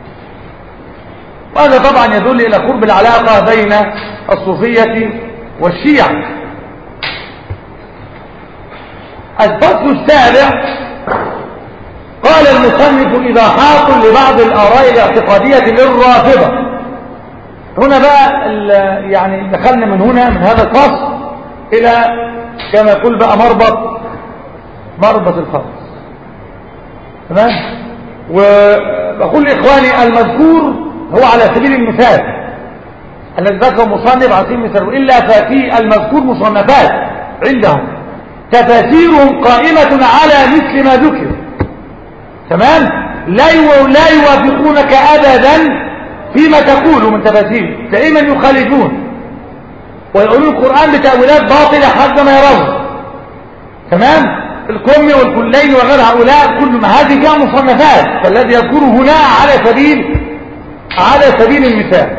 وهذا طبعا يدل إلى قرب العلاقة بين الصوفية والشيعة. الفصل السابع قال المصنف إيضاحات لبعض الآراء الاعتقادية للرافضة. هنا بقى يعني دخلنا من هنا من هذا الفصل إلى كما يقول بقى مربط مربط الفصل، تمام. وبقول لإخواني المذكور هو على سبيل المثال الذي ذكر مصنف على سبيل المثال، إلا ففي المذكور مصنفات عندهم تفاسيرهم قائمة على مثل ما ذكر، تمام. لا لا يوافقونك أبدا فيما تقوله من تفاسير، دائما يخالفون ويقولون القرآن بتأويلات باطلة حسب ما يرون، تمام. الكمي والكلين وغير هؤلاء كل ما هذه كان مصنفات، فالذي يذكره هنا على سبيل على سبيل المثال.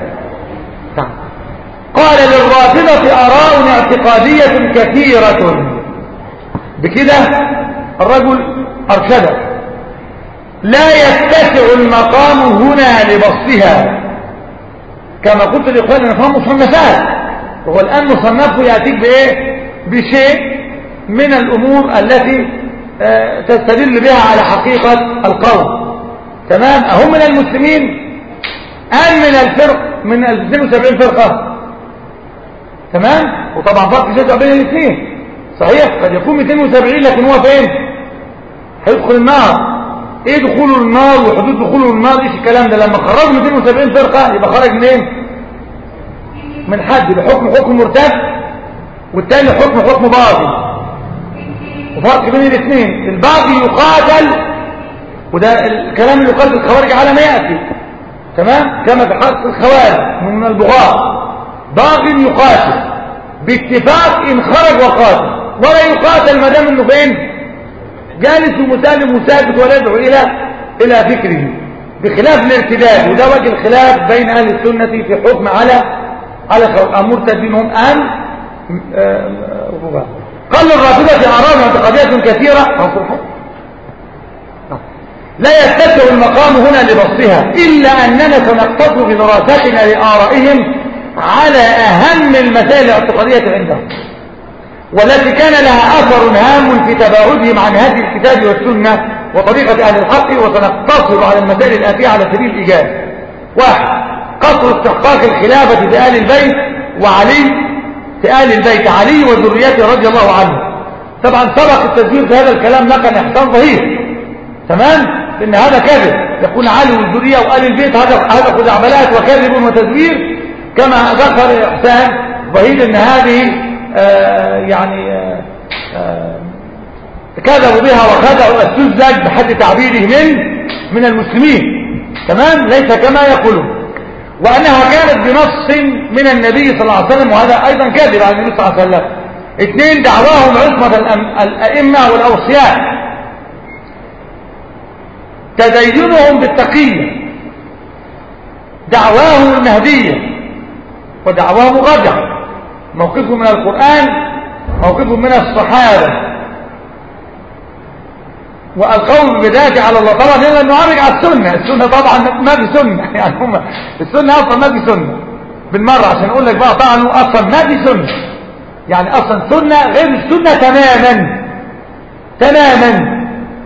قال للرافضة آراء اعتقادية كثيرة. بكده الرجل أرشده، لا يتسع المقام هنا لبسطها. كما قلت لإخواني نفهم مصنفات، وهو الآن مصنفه يأتيك بإيه؟ بشيء من الأمور التي تستدل بها على حقيقة القول، تمام. أهم من المسلمين أم من الفرق من اثنين وسبعين فرقة، تمام. وطبعا فرق شاسع بين الاثنين صحيح، قد يكون مئتين وسبعين لكن هو فين؟ هيدخل النار. ايه دخوله النار وحدود دخوله النار؟ ايش الكلام ده؟ لما خرجوا مئتين وسبعين فرقة يبقى خرج منين؟ من حد بحكم حكم مرتد، والتاني حكم حكم باطل، وفرق بين الاثنين. الباقي يقاتل، وده الكلام اللي يقاتل الخوارج على ما يأتي، تمام. كما في حق الخوارج من البغاة، باقي يقاتل باتفاق إن خرج وقاتل، ولا يقاتل ما دام انه فين؟ جالس ومسالم وساكت ولا يدعو الى الى فكره، بخلاف الارتداد. وده وجه الخلاف بين اهل السنة في حكم على على مرتدين هم ام رباه. قال الرافضة آراء اعتقادية كثيرة لا يتسع المقام هنا لبسطها، إلا أننا سنقتصر في دراستنا لآرائهم على أهم المسائل الاعتقادية عندهم، والتي كان لها أثر هام في تباعدهم عن هذه الكتاب والسنة وطريقة أهل الحق. وسنقتصر على المسائل الآتية على سبيل الإيجاز. واحد، قصر استحقاق الخلافة بآل البيت وعلي في آل البيت، علي وذريته رضي الله عنه. طبعا سبق التزوير في هذا الكلام نقل إحسان ظهير، تمام، إن هذا كذب، يكون علي والذرية وآل البيت هذا هذا خزعبلات وكذب وتزوير، كما ذكر إحسان ظهير إن هذه آه يعني آه آه كذبوا بها وخدعوا السذج بحد تعبيره من من المسلمين، تمام، ليس كما يقولون. وأنها كانت بنص من النبي صلى الله عليه وسلم، وهذا أيضا كذب عن النبي صلى الله عليه وسلم. اثنين، دعواهم عصمة الأئمة والأوصياء، تدينهم بالتقية، دعواهم المهدية ودعواهم الرجع، موقفهم من القرآن، موقفهم من الصحابة، والقول بذلك على الله. طبعا هنا نعرج على السنة، السنة طبعا ما في سنة، يعني هم السنة أصلا ما في سنة بالمرة، عشان أقول لك بقى طبعا أصلا ما في سنة، يعني أصلا سنة غير السنة تماما تماما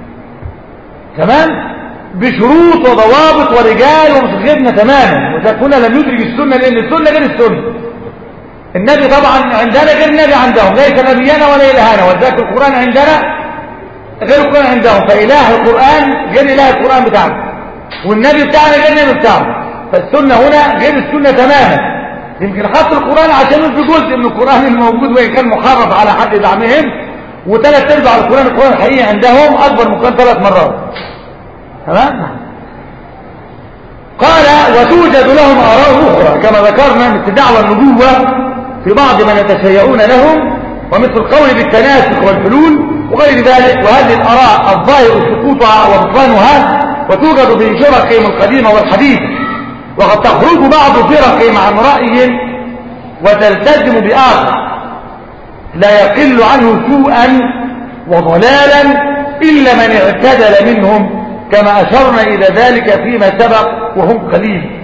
تمام، بشروط وضوابط ورجال ومسجدنا تماما. وذلك هنا لم يدرك السنة، لأن السنة غير السنة. النبي طبعا عندنا غير النبي عندهم، ليس نبينا ولا إلهنا، وذلك القرآن عندنا غير القرآن عندهم، فإله القرآن غير إله القرآن بتاعنا، والنبي بتاعنا غير النبي بتاعنا. فالسنة هنا غير السنة تماما. يمكن حط القرآن عشان في جزء من القرآن الموجود وإن كان محرف على حد زعمهم، وثلاث ارباع القرآن القرآن الحقيقي عندهم أكبر من كان ثلاث مرات. تمام. قال وتوجد لهم آراء أخرى كما ذكرنا، مثل دعوى النبوة في بعض من يتشيعون لهم، ومثل القول بالتناسخ والحلول وغير ذلك. وهذه الآراء الظاهر سقوطها وبطلانها، وتوجد في فرقهم القديمة والحديثة، وقد تخرج بعض فرقهم عن رأي وتلتزم بآخر لا يقل عنه سوءا وضلالا إلا من اعتدل منهم، كما أشرنا إلى ذلك فيما سبق وهم قليل.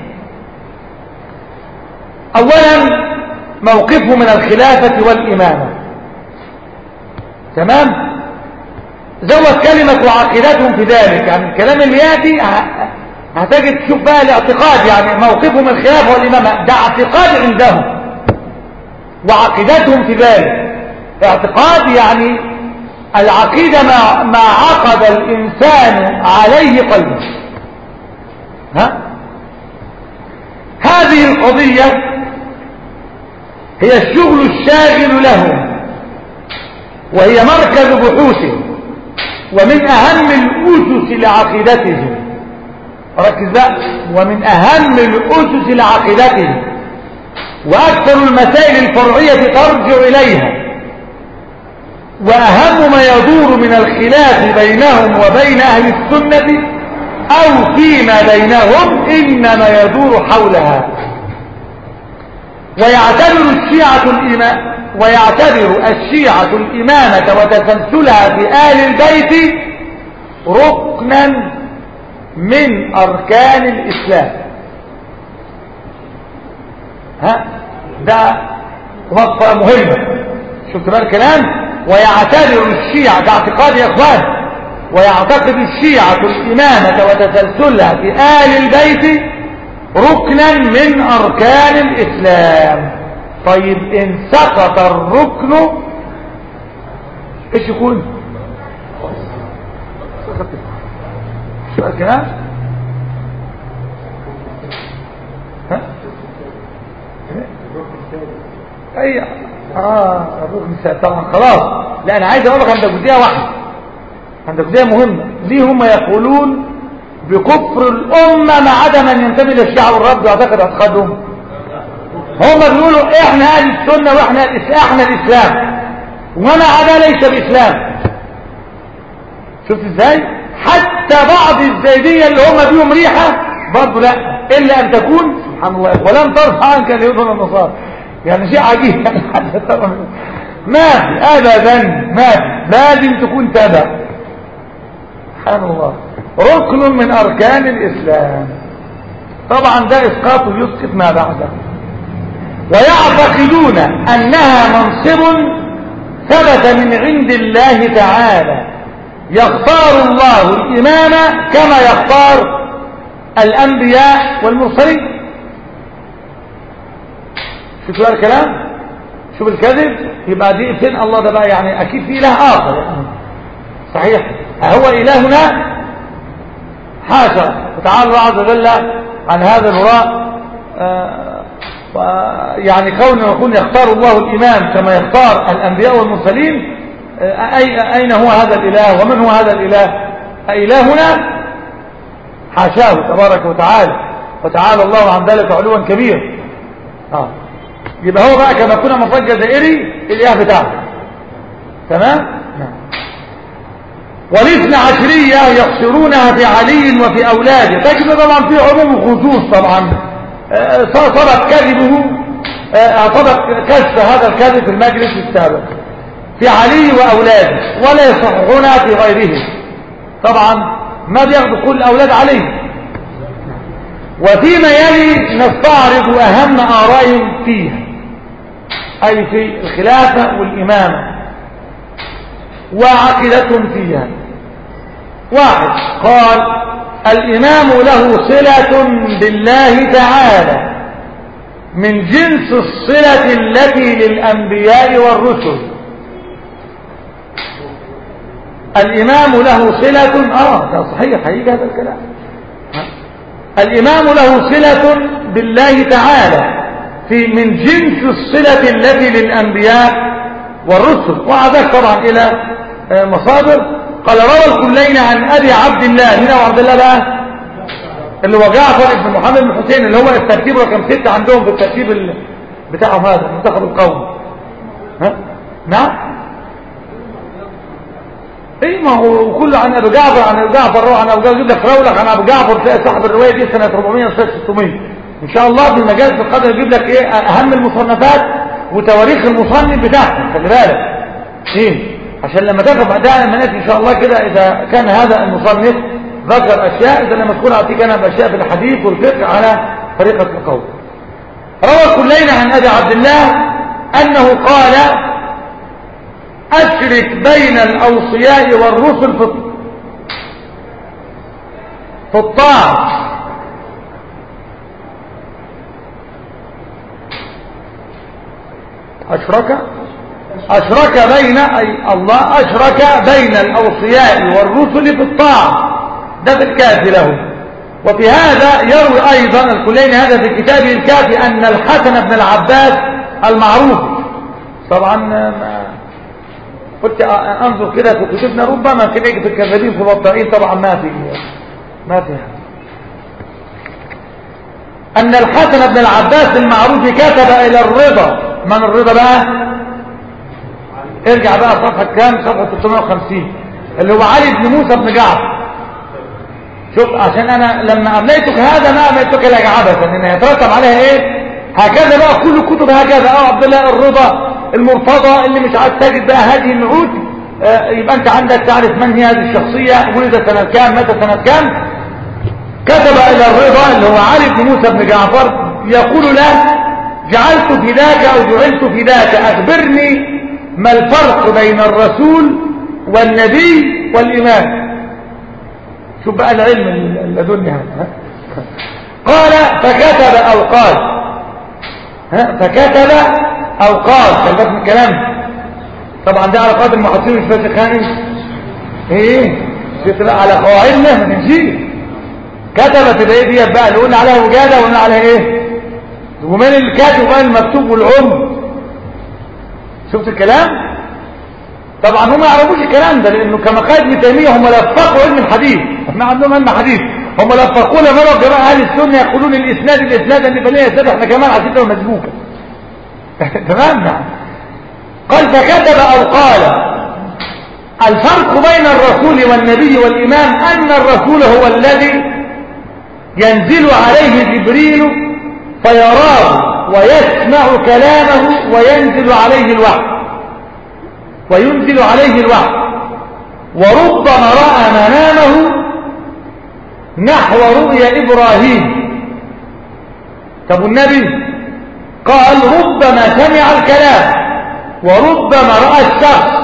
أولا موقفه من الخلافة والإمامة. تمام. زود كلمة وعقيدتهم في ذلك، يعني الكلام اللي يأتي هتجد تشوف بقى الاعتقاد، يعني موقفه من الخلافة والإمامة ده اعتقاد عندهم، وعقيدتهم في ذلك. اعتقاد يعني العقيدة ما, ما عقد الإنسان عليه قلبه. ها؟ هذه القضية هي الشغل الشاغل لهم، وهي مركز بحوثهم، ومن أهم الأسس لعقيدتهم. ركز بقى، ومن أهم الأسس لعقيدتهم، وأكثر المسائل الفرعية ترجع إليها، وأهم ما يدور من الخلاف بينهم وبين أهل السنة أو فيما بينهم إنما يدور حولها. ويعتبر الشيعة الإمام ويعتبر الشيعة الإمامة وتسلسلها في آل البيت ركنا من أركان الإسلام. ها ده وقفة مهمة، شفت بقى الكلام. ويعتبر الشيعة ده اعتقاد يا اخوان، ويعتقد الشيعة الإمامة وتسلسلها في آل البيت ركنا من أركان الإسلام. طيب إن سقط الركن إيش يكون؟ شو الكلام؟ ها؟ أي آه الركن السادس طبعا خلاص. لا أنا عايز أقول لك عندك جزئية واحدة، عندك جزئية مهمة. ليه هم يقولون بكفر الأمة ما عدا من ينتمي للشيعة والرب ويعتقد اعتقادهم؟ هم بيقولوا احنا اهل السنة واحنا احنا الاسلام، وما عدا ليس الاسلام. شفت ازاي؟ حتى بعض الزيدية اللي هم بيهم ريحة برضه لا، الا ان تكون سبحان الله ولم ترفع عنك اليهود ولا النصارى. يعني شيء عجيب، يعني حتى ترى ما في ابدا، ما في، لازم تكون تابع. سبحان الله، ركن من اركان الاسلام. طبعا ده اسقاط يسقط ما بعده. ويعتقدون أنها منصب ثبت من عند الله تعالى، يختار الله الإمام كما يختار الأنبياء والمرسلين. شوفوا الكلام، شوف الكذب. يبقى دي فين الله ده بقى؟ يعني أكيد في إله آخر يعني. صحيح، هو إلهنا؟ حاشا، وتعالى الله عز وجل عن هذا الهراء. آه يعني كون يكون يختار الله الإمام كما يختار الأنبياء والمرسلين، أي أين هو هذا الإله ومن هو هذا الإله؟ إلهنا حاشاه تبارك وتعالى. وتعالى الله عن ذلك علوا كبيرا. اه يبقى هو بقى كما كنا مصدر جزائري الاله بتاعه. تمام. نعم. والاثنى عشرية يقصرونها في علي وفي اولاده. تجد طبعا في عموم وخصوص طبعا. صدق كذبه صدق كشف هذا الكذب في المجلس السابق في علي واولاده، ولا يصححونها في غيرهم. طبعا ما بياخدوا كل اولاد علي. وفيما يلي نستعرض اهم آرائهم فيها، اي في الخلافة والامامة وعقيدتهم فيها. واحد قال الامام له صلة بالله تعالى من جنس الصلة التي للانبياء والرسل. الامام له صلة اه ده صحيح هيجي هذا الكلام. الامام له صلة بالله تعالى في من جنس الصلة التي للانبياء والرسل. وعدك طبعا الى مصادر. قال روى الكلين عن ابي عبد الله. مين ابو عبد الله بقى؟ اللي هو جعفر ابن محمد بن حسين، اللي هو الترتيب رقم ستة عندهم في الترتيب بتاعهم هذا منتخب القوم. ها نعم ايه ما هو كله عن ابو جعفر عن ابو جعفر روح عن ابو جعفر. يجيب لك رولك عن ابو جعفر تلاقي صاحب الروايه دي سنه أربعمائة ستمائة ان شاء الله. في المجال في القدر يجيب لك ايه اهم المصنفات وتواريخ المصنف بتاعته. خلي بالك ايه عشان لما تاخد بعدها لما ناتي ان شاء الله كده اذا كان هذا المصنف ذكر اشياء اذا لما تكون اعطيك انا باشياء في الحديث والفقه على طريقه القول. روى كلين عن ابي عبد الله انه قال أشرك بين الأوصياء والرسل في الطاعة. أشرك أشرك بين أي الله أشرك بين الأوصياء والرسل في الطاعة. ده في الكافي له. وفي هذا يروي أيضا الكلين هذا في كتابه الكافي أن الحسن بن العباس المعروف طبعا قلت انظر كده في كتبنا ربما كان يجي في الكذابين في الوضائين طبعا ما في ما في ان الحسن بن العباس المعروف كتب الى الرضا. من الرضا بقى؟ ارجع بقى صفحه كام؟ صفحه ثلاثمائة وخمسين اللي هو علي بن موسى بن جعفر. شوف عشان انا لما امليتك هذا ما امليتك لك عبثا ان يترتب عليها ايه هكذا بقى كل الكتب هكذا. اه عبد الله الرضا المرتضى اللي مش عايز تجد بقى هذه النعوت. آه يبقى انت عندك تعرف من هي هذه الشخصية، ولد سنة كام، متى سنة كام. كتب الى الرضا اللي هو علي بن موسى بن جعفر يقول له جعلت فداك او جعلت فداك اخبرني ما الفرق بين الرسول والنبي والامام. شوف بقى العلم اللدني هذا. قال فكتب او قال ها فكتب او قال خلي من الكلام طبعا ده على قواعد المحدثين مش فاتح خانس ايه تطلع على قواعدنا ما تمشيش. كتبت الايه دي بقى اللي قلنا عليها وجاده وقلنا عليها ايه ومن الكاتب ومن المكتوب والعم. شفت الكلام؟ طبعا هم ما يعرفوش الكلام ده لانه كما قال ابن تيميه هم لفقوا علم الحديث. احنا عندهم علم حديث هم لفقونا مرة جماعه اهل السنه يقولون الاسناد الاسناد اللي بنيه يسد احنا كمان عشان مسبوكه. تمام. نعم. قال فكتب او قال الفرق بين الرسول والنبي والامام ان الرسول هو الذي ينزل عليه جبريل فيراه ويسمع كلامه وينزل عليه الوحي وينزل عليه الوحي وربما راى منامه نحو رؤيا ابراهيم. طب النبي قال ربما سمع الكلام وربما رأى الشخص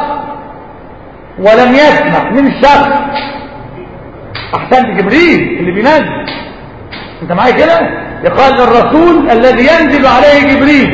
ولم يسمع من الشخص. احسنت جبريل اللي بينزل انت معايا كده. يقال الرسول الذي ينزل عليه جبريل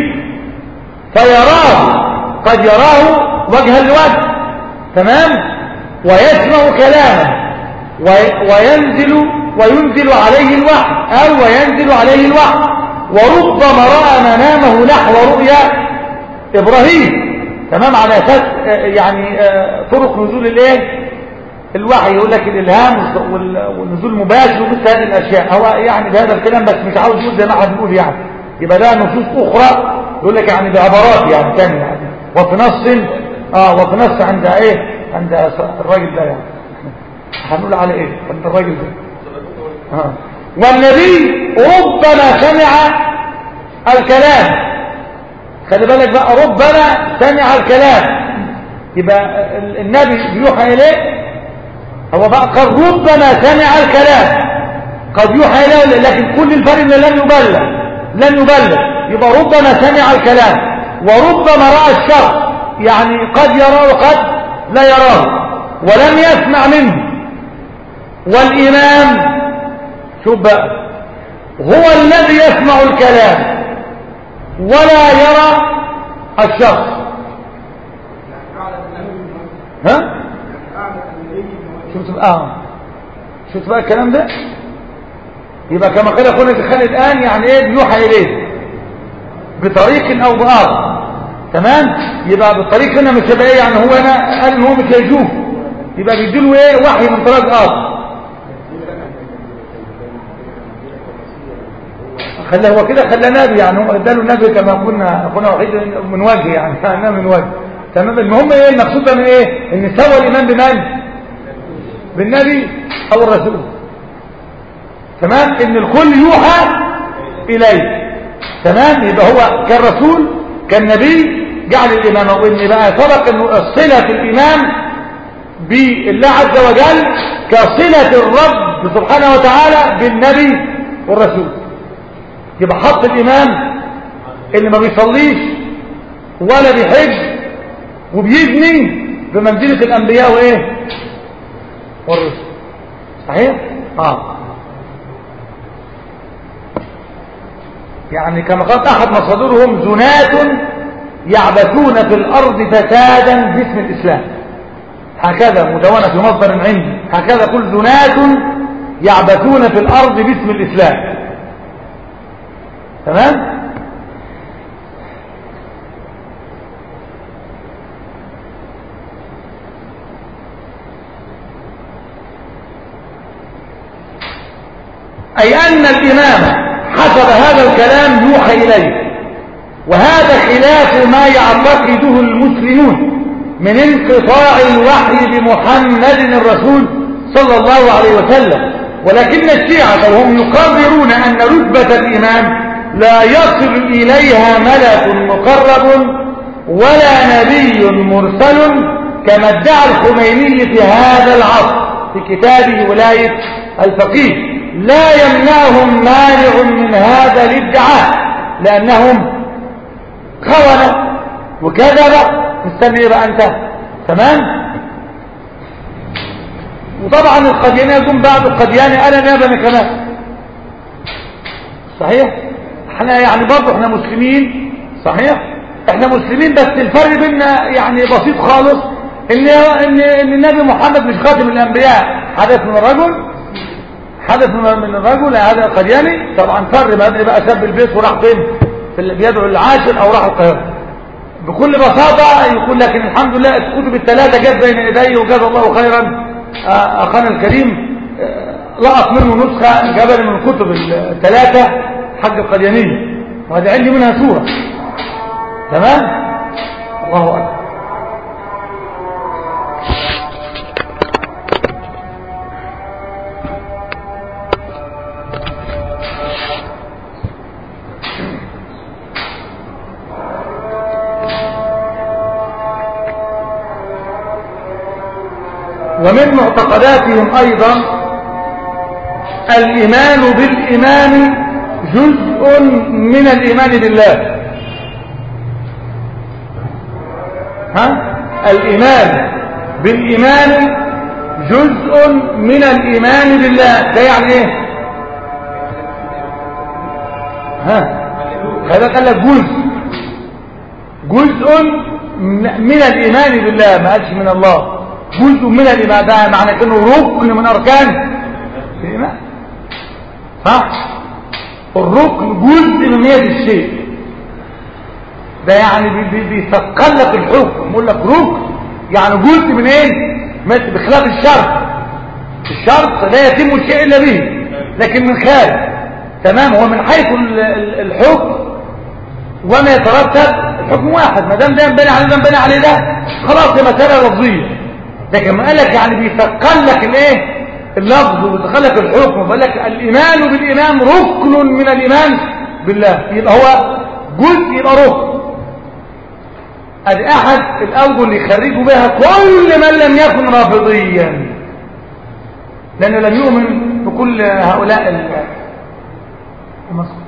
فيراه قد يراه وجها لوجه تمام ويسمع كلامه وينزل وينزل عليه الوحي او وينزل عليه الوحي وربما رأى منامه نحو رؤيا إبراهيم. تمام على أساس يعني طرق نزول الايه الوحي يقول لك الالهام والنزول المباشر ومثل هذه الاشياء، هو يعني بهذا الكلام بس مش عاوز يقول زي ما احنا بنقول يعني، يبقى ده نصوص اخرى يقول لك يعني بعبارات يعني ثانيه يعني، وفي نص اه وفي نص عند ايه عند الراجل ده يعني هنقول على ايه عند الراجل ده اه. والنبي ربما سمع الكلام، خلي بالك بقى، ربما سمع الكلام، يبقى النبي بيوحى اليه، هو بقى قال ربما سمع الكلام، قد يوحى اليه لكن كل الفرق انه لم يبلغ لم يبلغ يبقى ربما سمع الكلام، وربما راى الشر، يعني قد يراه وقد لا يراه ولم يسمع منه. والإمام شوف بقى هو الذي يسمع الكلام ولا يرى الشخص. ها شفت بقى شفت بقى الكلام ده، يبقى كما قال اخونا الخالد الان يعني ايه بيوحى اليه بطريق او باخر، تمام. يبقى بالطريق هنا مش هيبقى ايه يعني هو هنا قال ان هو مش هيشوف، يبقى بيديله ايه وحي من طريق اخر. خلى هو كده خلى نبي يعني، هو اداله نبي كما قلنا اخونا وحيد من وجه يعني كان من وجه، تمام. المهم ايه المقصود من ايه ان سوى الايمان بمن بالنبي او الرسول، تمام، ان الكل يوحى اليه، تمام. يبقى هو كالرسول كالنبي جعل الامام، وان بقى سبق انه صله الامام بالله عز وجل كصله الرب سبحانه وتعالى بالنبي والرسول، يبقى حط الامام اللي ما بيصليش ولا بيحج وبيزني بمنزله الانبياء وايه والرسل، صحيح اه. يعني كما قال احد مصادرهم زناة يعبثون في الارض فسادا باسم الاسلام، هكذا مدونة في مصدر عندي، هكذا كل زناة يعبثون في الارض باسم الاسلام، تمام. اي ان الامام حسب هذا الكلام يوحى إليه، وهذا خلاف ما يعتقده المسلمون من انقطاع الوحي بمحمد الرسول صلى الله عليه وسلم. ولكن الشيعة وهم يقررون أن رتبة الإمام لا يصل إليها ملك مقرب ولا نبي مرسل كما ادعى الخميني في هذا العصر في كتابه ولاية الفقيه، لا يمنعهم مانع من هذا الادعاء لأنهم خونة وكذبة. مستني بقى أنت، تمام. وطبعا القدياني يقوم بعد القدياني أنا نابني كمان، صحيح. احنا يعني برضو احنا مسلمين، صحيح احنا مسلمين، بس الفرق بيننا يعني بسيط خالص، ان ان ان النبي محمد مش خاتم الانبياء، حدث من الرجل حدث من الرجل هذا قدياني. طبعا فر ما ادري بقى ساب البيت وراح فين في اللي بيدعو العاشر او راح القاهره بكل بساطه، يقول لك ان الحمد لله الكتب الثلاثه جت بين يدي وجزا الله خيرا اخانا الكريم لقط منه نسخه جبل من الكتب الثلاثه حق القديانيه، وهذا عندي منها سوره، تمام. الله اكبر. ومن معتقداتهم أيضا الإيمان بالإمام جزء من الإيمان بالله. ها؟ الإيمان بالإيمان جزء من الإيمان بالله، ده يعني إيه؟ ها؟ هذا قال لك جزء جزء من الإيمان بالله، ما قالش من الله، جزء من الإيمان، ده معنى كأنه ركن من أركان الإيمان، صح؟ الركن جزء من هذا الشيء، ده يعني بيثقل لك الحكم، يقول لك ركن يعني جزء من ايه؟ بخلاف الشرط، الشرط لا يتم الشيء إلا به، لكن من خارج. تمام. هو من حيث الحكم وما يترتب الحكم واحد، ما دام ده ينبني عليه ده ينبني عليه ده، خلاص دي مسألة لفظية. لكن ما قال لك يعني بيثقل لك الايه اللفظ وبيثقل لك الحكم، وقال لك الإيمان بالإيمان ركن من الإيمان بالله، يبقى هو جزء يبقى ركن. ادي احد الاوجه اللي يخرجوا بها كل من لم يكن رافضيا، لانه لم يؤمن بكل هؤلاء المصر.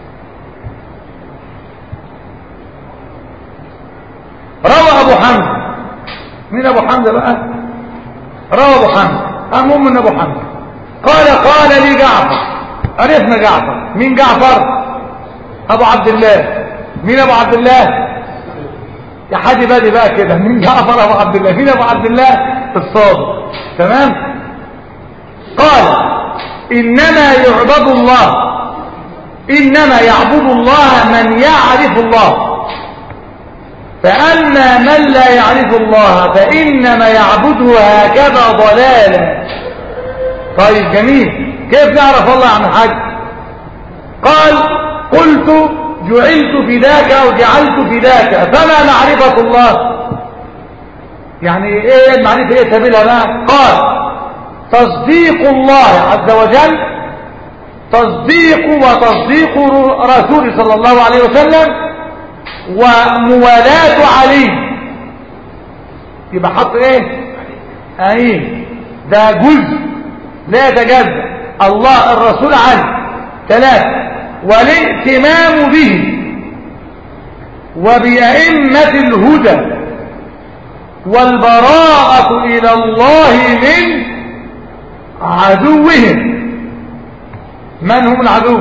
روى ابو حمزه. مين ابو حمزه بقى؟ روى ابو حمزه، المهم من ابو حمزه قال قال لي جعفر. عرفنا جعفر. مين جعفر؟ ابو عبد الله. مين ابو عبد الله؟ يا حد بادي بقى كده، مين جعفر ابو عبد الله؟ مين ابو عبد الله؟ الصادق. تمام. قال انما يعبد الله، انما يعبد الله من يعرف الله، فاما من لا يعرف الله فانما يعبده هكذا ضلالا. طيب جميل. كيف نعرف الله يا عم الحاج؟ قال قلت جعلت فداك او جعلت فداك، فما معرفة الله؟ يعني ايه المعرفة؟ ايه سبيلها بقى؟ قال تصديق الله عز وجل، تصديق وتصديق رسول صلى الله عليه وسلم، وموالاة علي. يبقى حط ايه؟ ايه ده جزء لا يتجزأ. الله الرسول علي. ثلاثة والاهتمام به وبأئمة الهدى والبراءة إلى الله من عدوهم. من هم العدو؟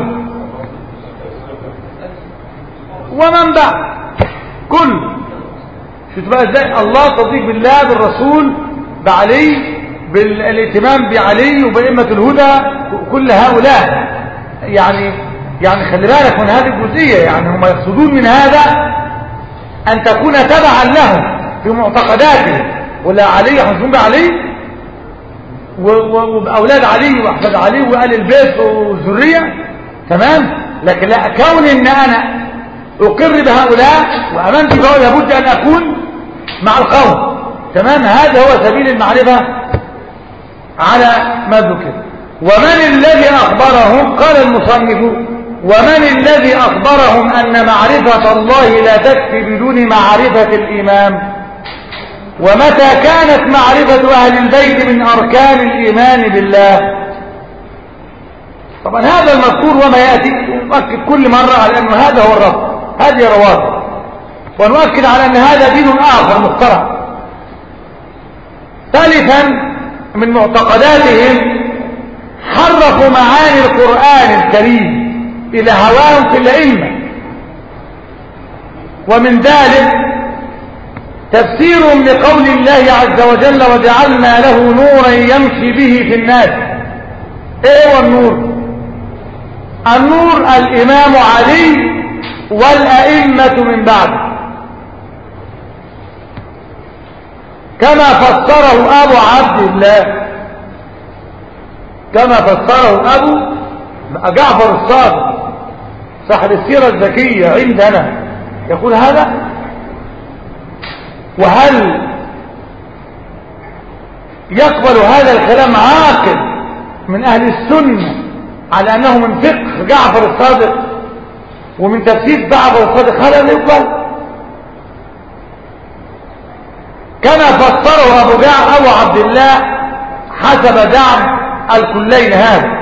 ومن بعد كل. شوف بقى ازاي الله تصديق بالله بالرسول بعلي بالاهتمام بعلي وبأئمة الهدى كل هؤلاء. يعني يعني خلي بالك من هذه الجزئية، يعني هم يقصدون من هذا أن تكون تبعا لهم في معتقداتهم. ولا علي يحسون بعلي وأولاد علي وأحفاد علي وآل البيت والذرية. تمام. لكن لا، كون إن أنا أقر بهؤلاء وأمنت بهؤلاء لابد أن أكون مع القوم. تمام. هذا هو سبيل المعرفة على ما ذكر. ومن الذي أخبرهم؟ قال المصنف ومن الذي أخبرهم أن معرفة الله لا تكفي بدون معرفة الإمام؟ ومتى كانت معرفة أهل البيت من أركان الإيمان بالله؟ طبعا هذا المذكور وما يأتي نؤكد كل مرة على أن هذا هو الرب، هذه رواتب، ونؤكد على أن هذا دين آخر مخترع. ثالثا من معتقداتهم حرفوا معاني القرآن الكريم إلى هواهم في الأئمة، ومن ذلك تفسيرهم لقول الله عز وجل وجعلنا له نورا يمشي به في الناس. ايه هو النور؟ النور الإمام علي والأئمة من بعده، كما فسره أبو عبد الله، كما فسره أبو جعفر الصادق صاحب السيرة الذكية عندنا يقول هذا. وهل يقبل هذا الكلام عاقل من أهل السنة على أنه من فقه جعفر الصادق ومن تفسير جعفر الصادق؟ هذا لا يقبل. كما فسره أبو جعفر أبو عبد الله حسب دعم الكلين هذا.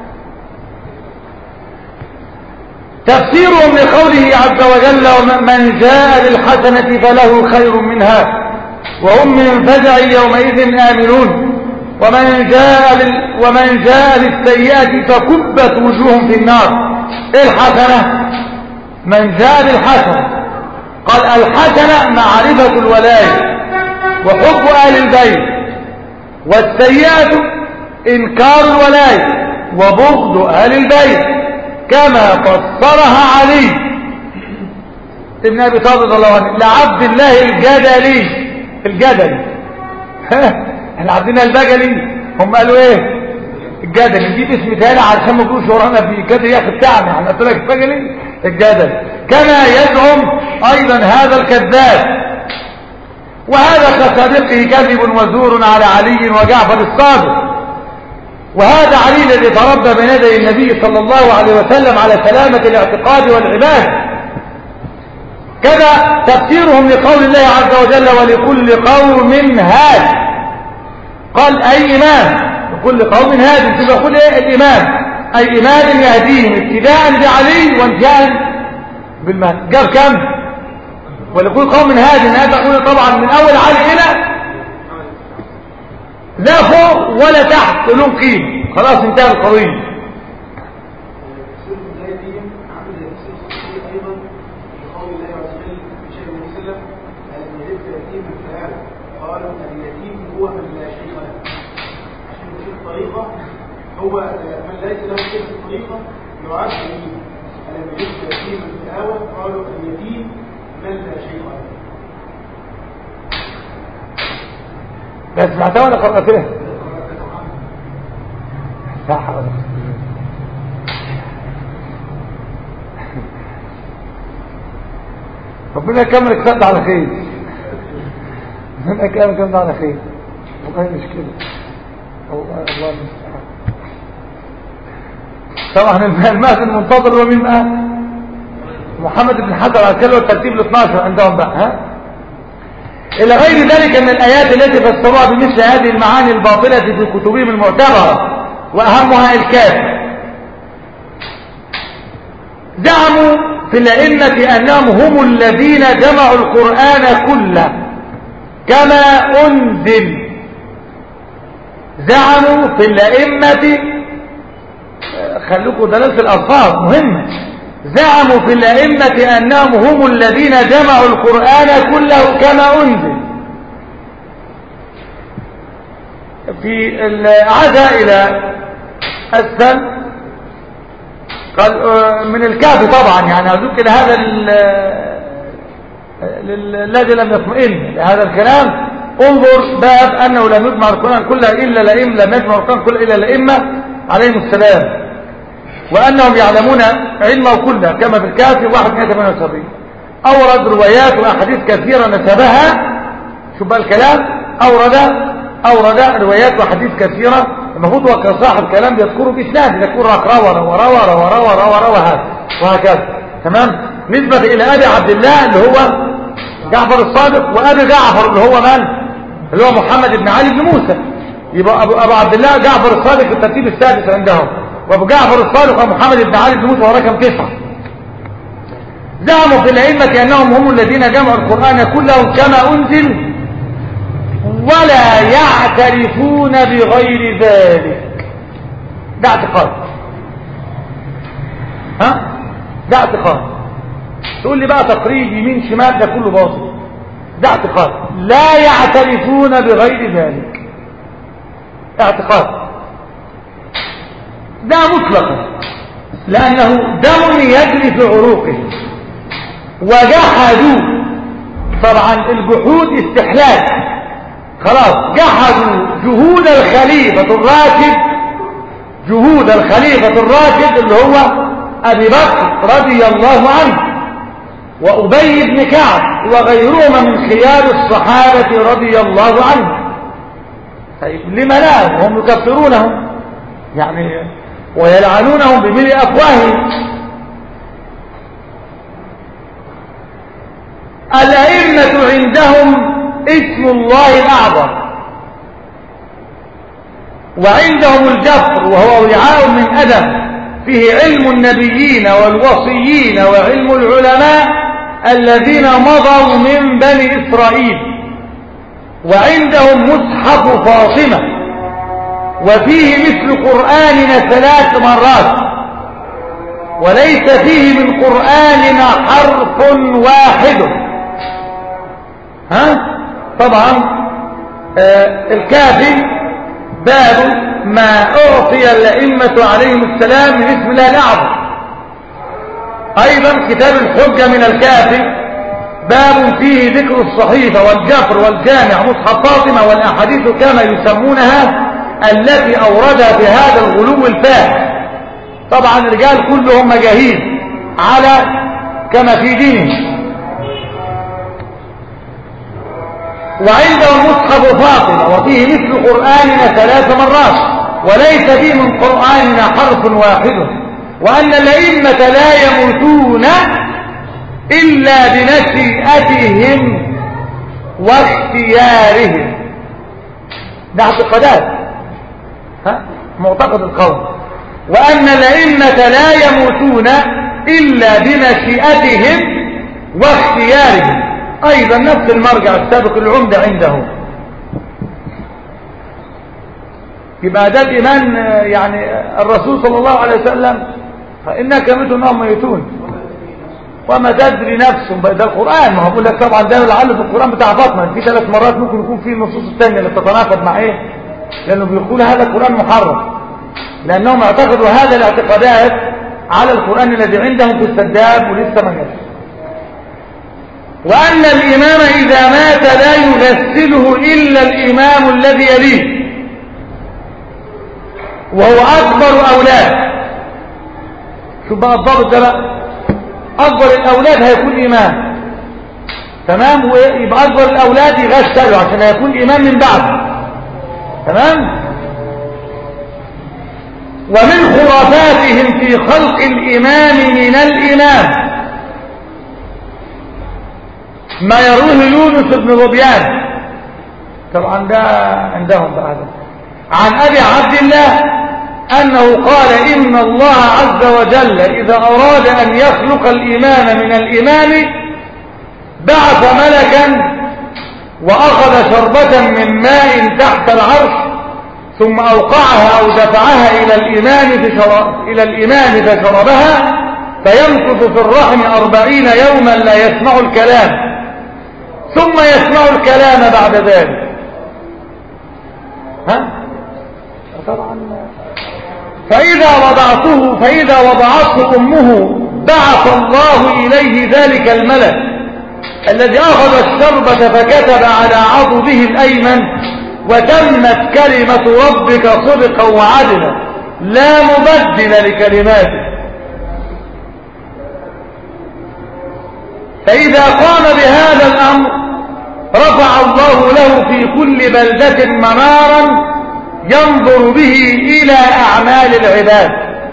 تفسيرهم لقوله عز وجل من جاء بالحسنة فله خير منها وهم من فزع يومئذ آمنون ومن جاء بال... ومن جاء بالسيئة فكبت وجوههم في النار. ايه الحسنة؟ من جاء بالحسنة قال الحسنة معرفة الولاية وحب أهل البيت، والسيئة إنكار الولاية وبغض أهل البيت، كما فسرها علي ابن أبي طالب رضي الله عنه لعبد الله الجدلي. الجدلي احنا عبدنا البجلي هم قالوا ايه الجدل، نجيب اسم تاني عشان ما تقولوش ورانا في الجدل يا اخي بتاعنا، احنا قلت لك فجلي الجدل. كما يزعم ايضا هذا الكذاب، وهذا كسابقه كذب وزور على علي وجعفر الصادق. وهذا علي الذي تربى بين يدي النبي صلى الله عليه وسلم على سلامة الاعتقاد والعباد. كذا تفسيرهم لقول الله عز وجل ولكل قوم هاد، قال أي إمام، لكل قوم هاد، تبقى يقول إيه الإمام، أي إمام يهديهم ابتداء بعلي وانتهاء بالمهد. جاب كم؟ ولكل قوم هاد، هذا أقول طبعا من أول علي إلى لا فوق ولا تحت لهم قيمة، خلاص انتهى القضية. هو من ليس له كلمة الطريقة يعد يتيم، ألم يجد يتيم التآوى قالوا اليتيم من لا شيء له. بس سمعتها ولا قرأتها؟ صح ولا ربنا يكمل الكتاب على خير، ربنا يكمل الكتاب على خير، والله مشكلة الله المستعان. طبعا المهد المنتظر هو مين بقى؟ محمد بن حسن العسكري والترتيب الاثناشر عندهم بقى. ها الى غير ذلك من الايات التي فسروها بمثل هذه المعاني الباطلة في كتبهم المعتبرة، واهمها الكافي. زعموا في الائمة انهم هم الذين جمعوا القرآن كله كما انزل. زعموا في الائمة، خلوكوا دلالة الألفاظ مهمة، زعموا في الأئمة أنهم هم الذين جمعوا القرآن كله كما أنزل. في العزاء إلى أسفل قال من الكافي طبعا، يعني أذوك إلى هذا الذي لم يطمئن لهذا الكلام، انظر باب أنه لم يجمع القرآن كله إلا الأئمة، لم يجمع القرآن كله إلا الأئمة عليهم السلام، وأنهم يعلمون علمه كله كما في الكافي واحد مئة وثمانية وسبعين. أورد روايات وأحاديث كثيرة نسبها، شوف بقى الكلام، أورد أورد روايات وأحاديث كثيرة، المفروض هو كصاحب كلام يذكره بإسناد، يذكر روى روى روى روى روى روى هذا وهكذا، تمام. نسبة إلى أبي عبد الله اللي هو جعفر الصادق، وأبي جعفر اللي هو من؟ اللي هو محمد بن علي بن موسى. يبقى أبو, أبو عبد الله جعفر الصادق في الترتيب السادس عندهم، وابو جعفر الصادق ومحمد بن علي بن موسى ورقم تسعة. زعموا في الأئمة أنهم هم الذين جمعوا القرآن كله كما أنزل ولا يعترفون بغير ذلك. ده اعتقاد، ها ده اعتقاد. تقول لي بقى تقريب يمين شمال، ده كله باطل. ده اعتقاد، لا يعترفون بغير ذلك، اعتقاد ده مطلقا، لأنه دم يجري في عروقه. وجحدوا، طبعا الجحود استحلال، خلاص جحدوا جهود الخليفة الراشد، جهود الخليفة الراشد اللي هو أبي بكر رضي الله عنه وأبي بن كعب وغيرهما من خيار الصحابة رضي الله عنه. طيب لما لا وهم يكفرونهم يعني ويلعنونهم بملء أفواههم؟ الأئمة عندهم اسم الله الأعظم، وعندهم الجفر وهو وعاء من أدم فيه علم النبيين والوصيين وعلم العلماء الذين مضوا من بني إسرائيل. وعندهم مصحف فاطمة وفيه مثل قرآننا ثلاث مرات، وليس فيه من قرآننا حرف واحد. ها طبعا آه الكافي باب ما أعطي الأئمة عليهم السلام من اسم الله الأعظم. أيضا كتاب الحجة من الكافي باب فيه ذكر الصحيفة والجفر والجامع مصحف فاطمة والأحاديث كما يسمونها التي أوردها في هذا الغلو الفاحش. طبعا الرجال كلهم مجاهيل على كما في دينه. وعنده مصحف فاطمة وفيه مثل قرآننا ثلاث مرات وليس فيه من قرآننا حرف واحد، وأن الأئمة لا يموتون إلا بنشئتهم واختيارهم. ده اعتقادات، ها معتقد القوم. وأن الأئمة لا يموتون إلا بنشئتهم واختيارهم، أيضا نفس المرجع السابق العمدة عنده. يبقى ده الإيمان يعني الرسول صلى الله عليه وسلم فإنك ميت وهم ميتون وما تدري نفس. ده القرآن، ما هو بقول لك طبعا ده لعله في القرآن بتاع فاطمة في ثلاث مرات ممكن يكون فيه النصوص الثانية اللي بتتناقض مع ايه، لأنه بيقول هذا القرآن محرف، لأنهم اعتقدوا هذا الاعتقادات على القرآن الذي عندهم في السداب ولسه ما جاش. وأن الإمام إذا مات لا يغسله إلا الإمام الذي يليه وهو أكبر أولاد. شوف بقى الضابط ده بقى، أكبر الأولاد هيكون إمام، تمام، ويبقى أكبر الأولاد يغسله عشان هيكون إمام من بعده، تمام. ومن خرافاتهم في خلق الإمام من الإمام ما يروه يونس بن ظبيان، طبعا ده عندهم بقى ده عن أبي عبد الله أنه قال إن الله عز وجل إذا أراد أن يخلق الإمام من الإمام بعث ملكا وأخذ شربة من ماء تحت العرش ثم أوقعها أو دفعها إلى الإمام فشرب إلى الإمام فشربها فيمكث في الرحم أربعين يوما لا يسمع الكلام ثم يسمع الكلام بعد ذلك. ها طبعا فإذا وضعته فإذا وضعته أمه بعث الله إليه ذلك الملك الذي أخذ الشربة فكتب على عضده الأيمن وتمت كلمة ربك صدقا وعدلا لا مبدل لكلماته. فإذا قام بهذا الأمر رفع الله له في كل بلدة منارا ينظر به إلى أعمال العباد.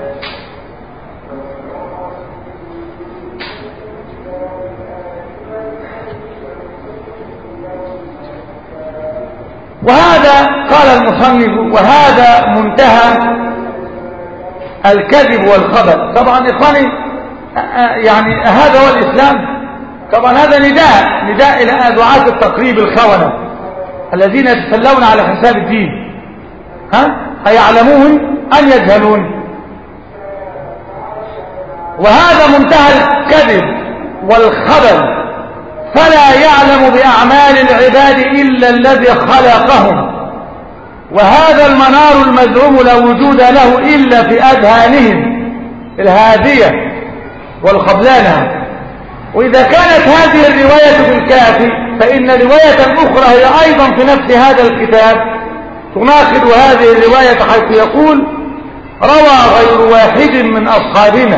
وهذا قال المصنف وهذا منتهى الكذب والخبث. طبعا إخواني يعني هذا هو الإسلام. طبعا هذا نداء نداء إلى دعاة التقريب الخونة الذين يتسلون على حساب الدين. ها أيعلمون أن يجهلون؟ وهذا منتهى الكذب والخبث، فلا يعلم بأعمال العباد إلا الذي خلقهم، وهذا المنار المزعوم لا وجود له إلا في أذهانهم الهادية والخبلانة. وإذا كانت هذه الرواية في الكافي فإن رواية أخرى هي أيضا في نفس هذا الكتاب تناقض هذه الرواية حيث يقول روى غير واحد من أصحابنا،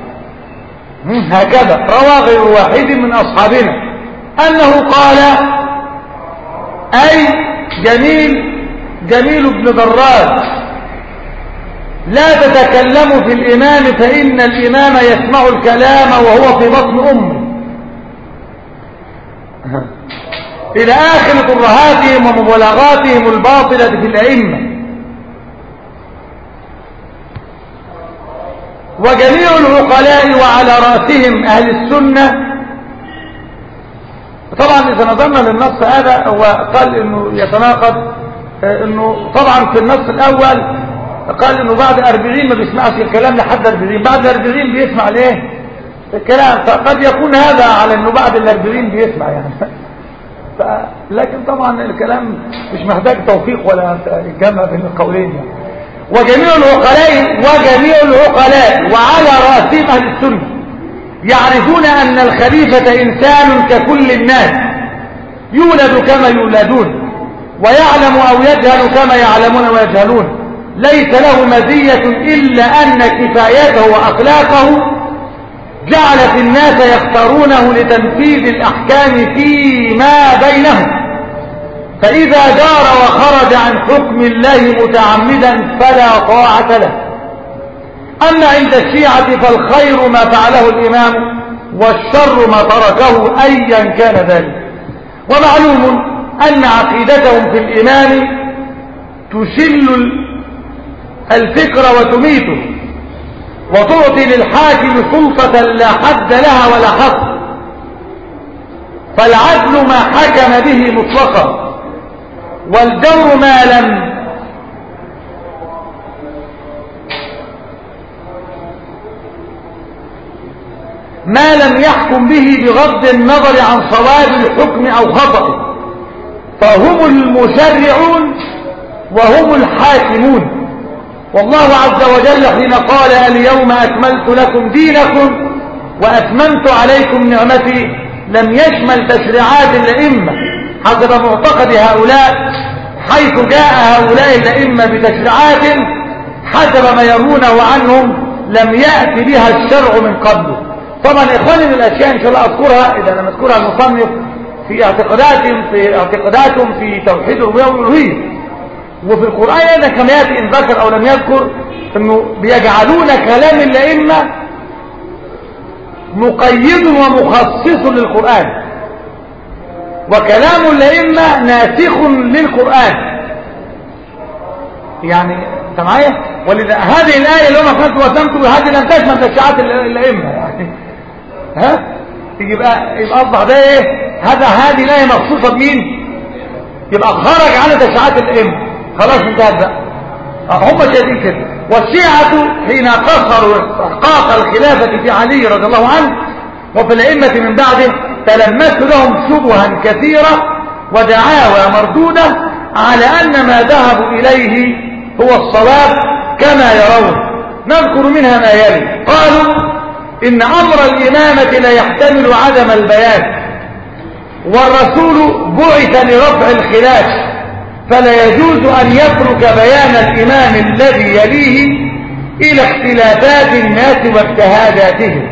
هكذا روى غير واحد من أصحابنا أنه قال أي جميل جميل بن دراج لا تتكلموا في الإمام فإن الإمام يسمع الكلام وهو في بطن أمه، إلى آخر ترهاتهم ومبالغاتهم الباطلة في الأئمة. وجميع العقلاء وعلى رأسهم أهل السنة. طبعا إذا نظرنا للنص هذا هو قال إنه يتناقض، إنه طبعا في النص الأول قال إنه بعد أربعين ما بيسمعش الكلام لحد أربعين، بعد أربعين بيسمع الإيه الكلام، فقد يكون هذا على إنه بعد الأربعين بيسمع يعني ف... لكن طبعا الكلام مش محتاج توفيق ولا جمع بين القولين يعني. وجميع العقلاء وجميع العقلاء وعلى رأسهم أهل السنة يعرفون أن الخليفة إنسان ككل الناس يولد كما يولدون ويعلم أو يجهل كما يعلمون ويجهلون، ليس له مزية إلا أن كفايته وأخلاقه جعلت الناس يختارونه لتنفيذ الأحكام فيما بينهم، فإذا دار وخرج عن حكم الله متعمدا فلا طاعة له. أما عند الشيعة فالخير ما فعله الإمام والشر ما تركه أيا كان ذلك. ومعلوم أن عقيدتهم في الإمام تشل الفكر وتميته، وتعطي للحاكم سلطة لا حد لها ولا حصر، فالعدل ما حكم به مطلقا، والجور ما لم ما لم يحكم به بغض النظر عن صواب الحكم أو خطأه، فهم المشرعون وهم الحاكمون. والله عز وجل حين قال اليوم أكملت لكم دينكم وأتممت عليكم نعمتي لم يشمل تشريعات الأئمة حسب معتقد هؤلاء، حيث جاء هؤلاء الأئمة بتشريعات حسب ما يرونه عنهم لم يأتي بها الشرع من قبله. طبعا إخواني من الأشياء إن شاء الله أذكرها إذا لم أذكرها المصنف في اعتقاداتهم في اعتقاداتهم في توحيد الربوبية والألوهية، وفي القرآن أيضا كما يأتي إن ذكر أو لم يذكر أنه بيجعلون كلام الأئمة مقيد ومخصص للقرآن، وكلام الأئمة ناسخ للقرآن. يعني انت معايا؟ ولذا هذه الآية اللي هم فاتوا وتمتوا هذه لم تشمل تشريعات الأئمة، يعني ها يجي بقى يبقى أصبح ده إيه؟ هذا هذه الآية مخصوصة بمين؟ يبقى خرج على تشريعات الأئمة، خلاص انتهت بقى. هم شايفين كده. والشيعة حين قصروا إحقاق الخلافة في علي رضي الله عنه وفي الأئمة من بعده تلمست لهم شبها كثيرة ودعاوى مردودة على أن ما ذهبوا إليه هو الصواب كما يرون. نذكر منها ما يلي. قالوا إن أمر الإمامة لا يحتمل عدم البيان، والرسول بعث لرفع الخلاف، فلا يجوز أن يترك بيان الإمام الذي يليه إلى اختلافات الناس واجتهاداتهم.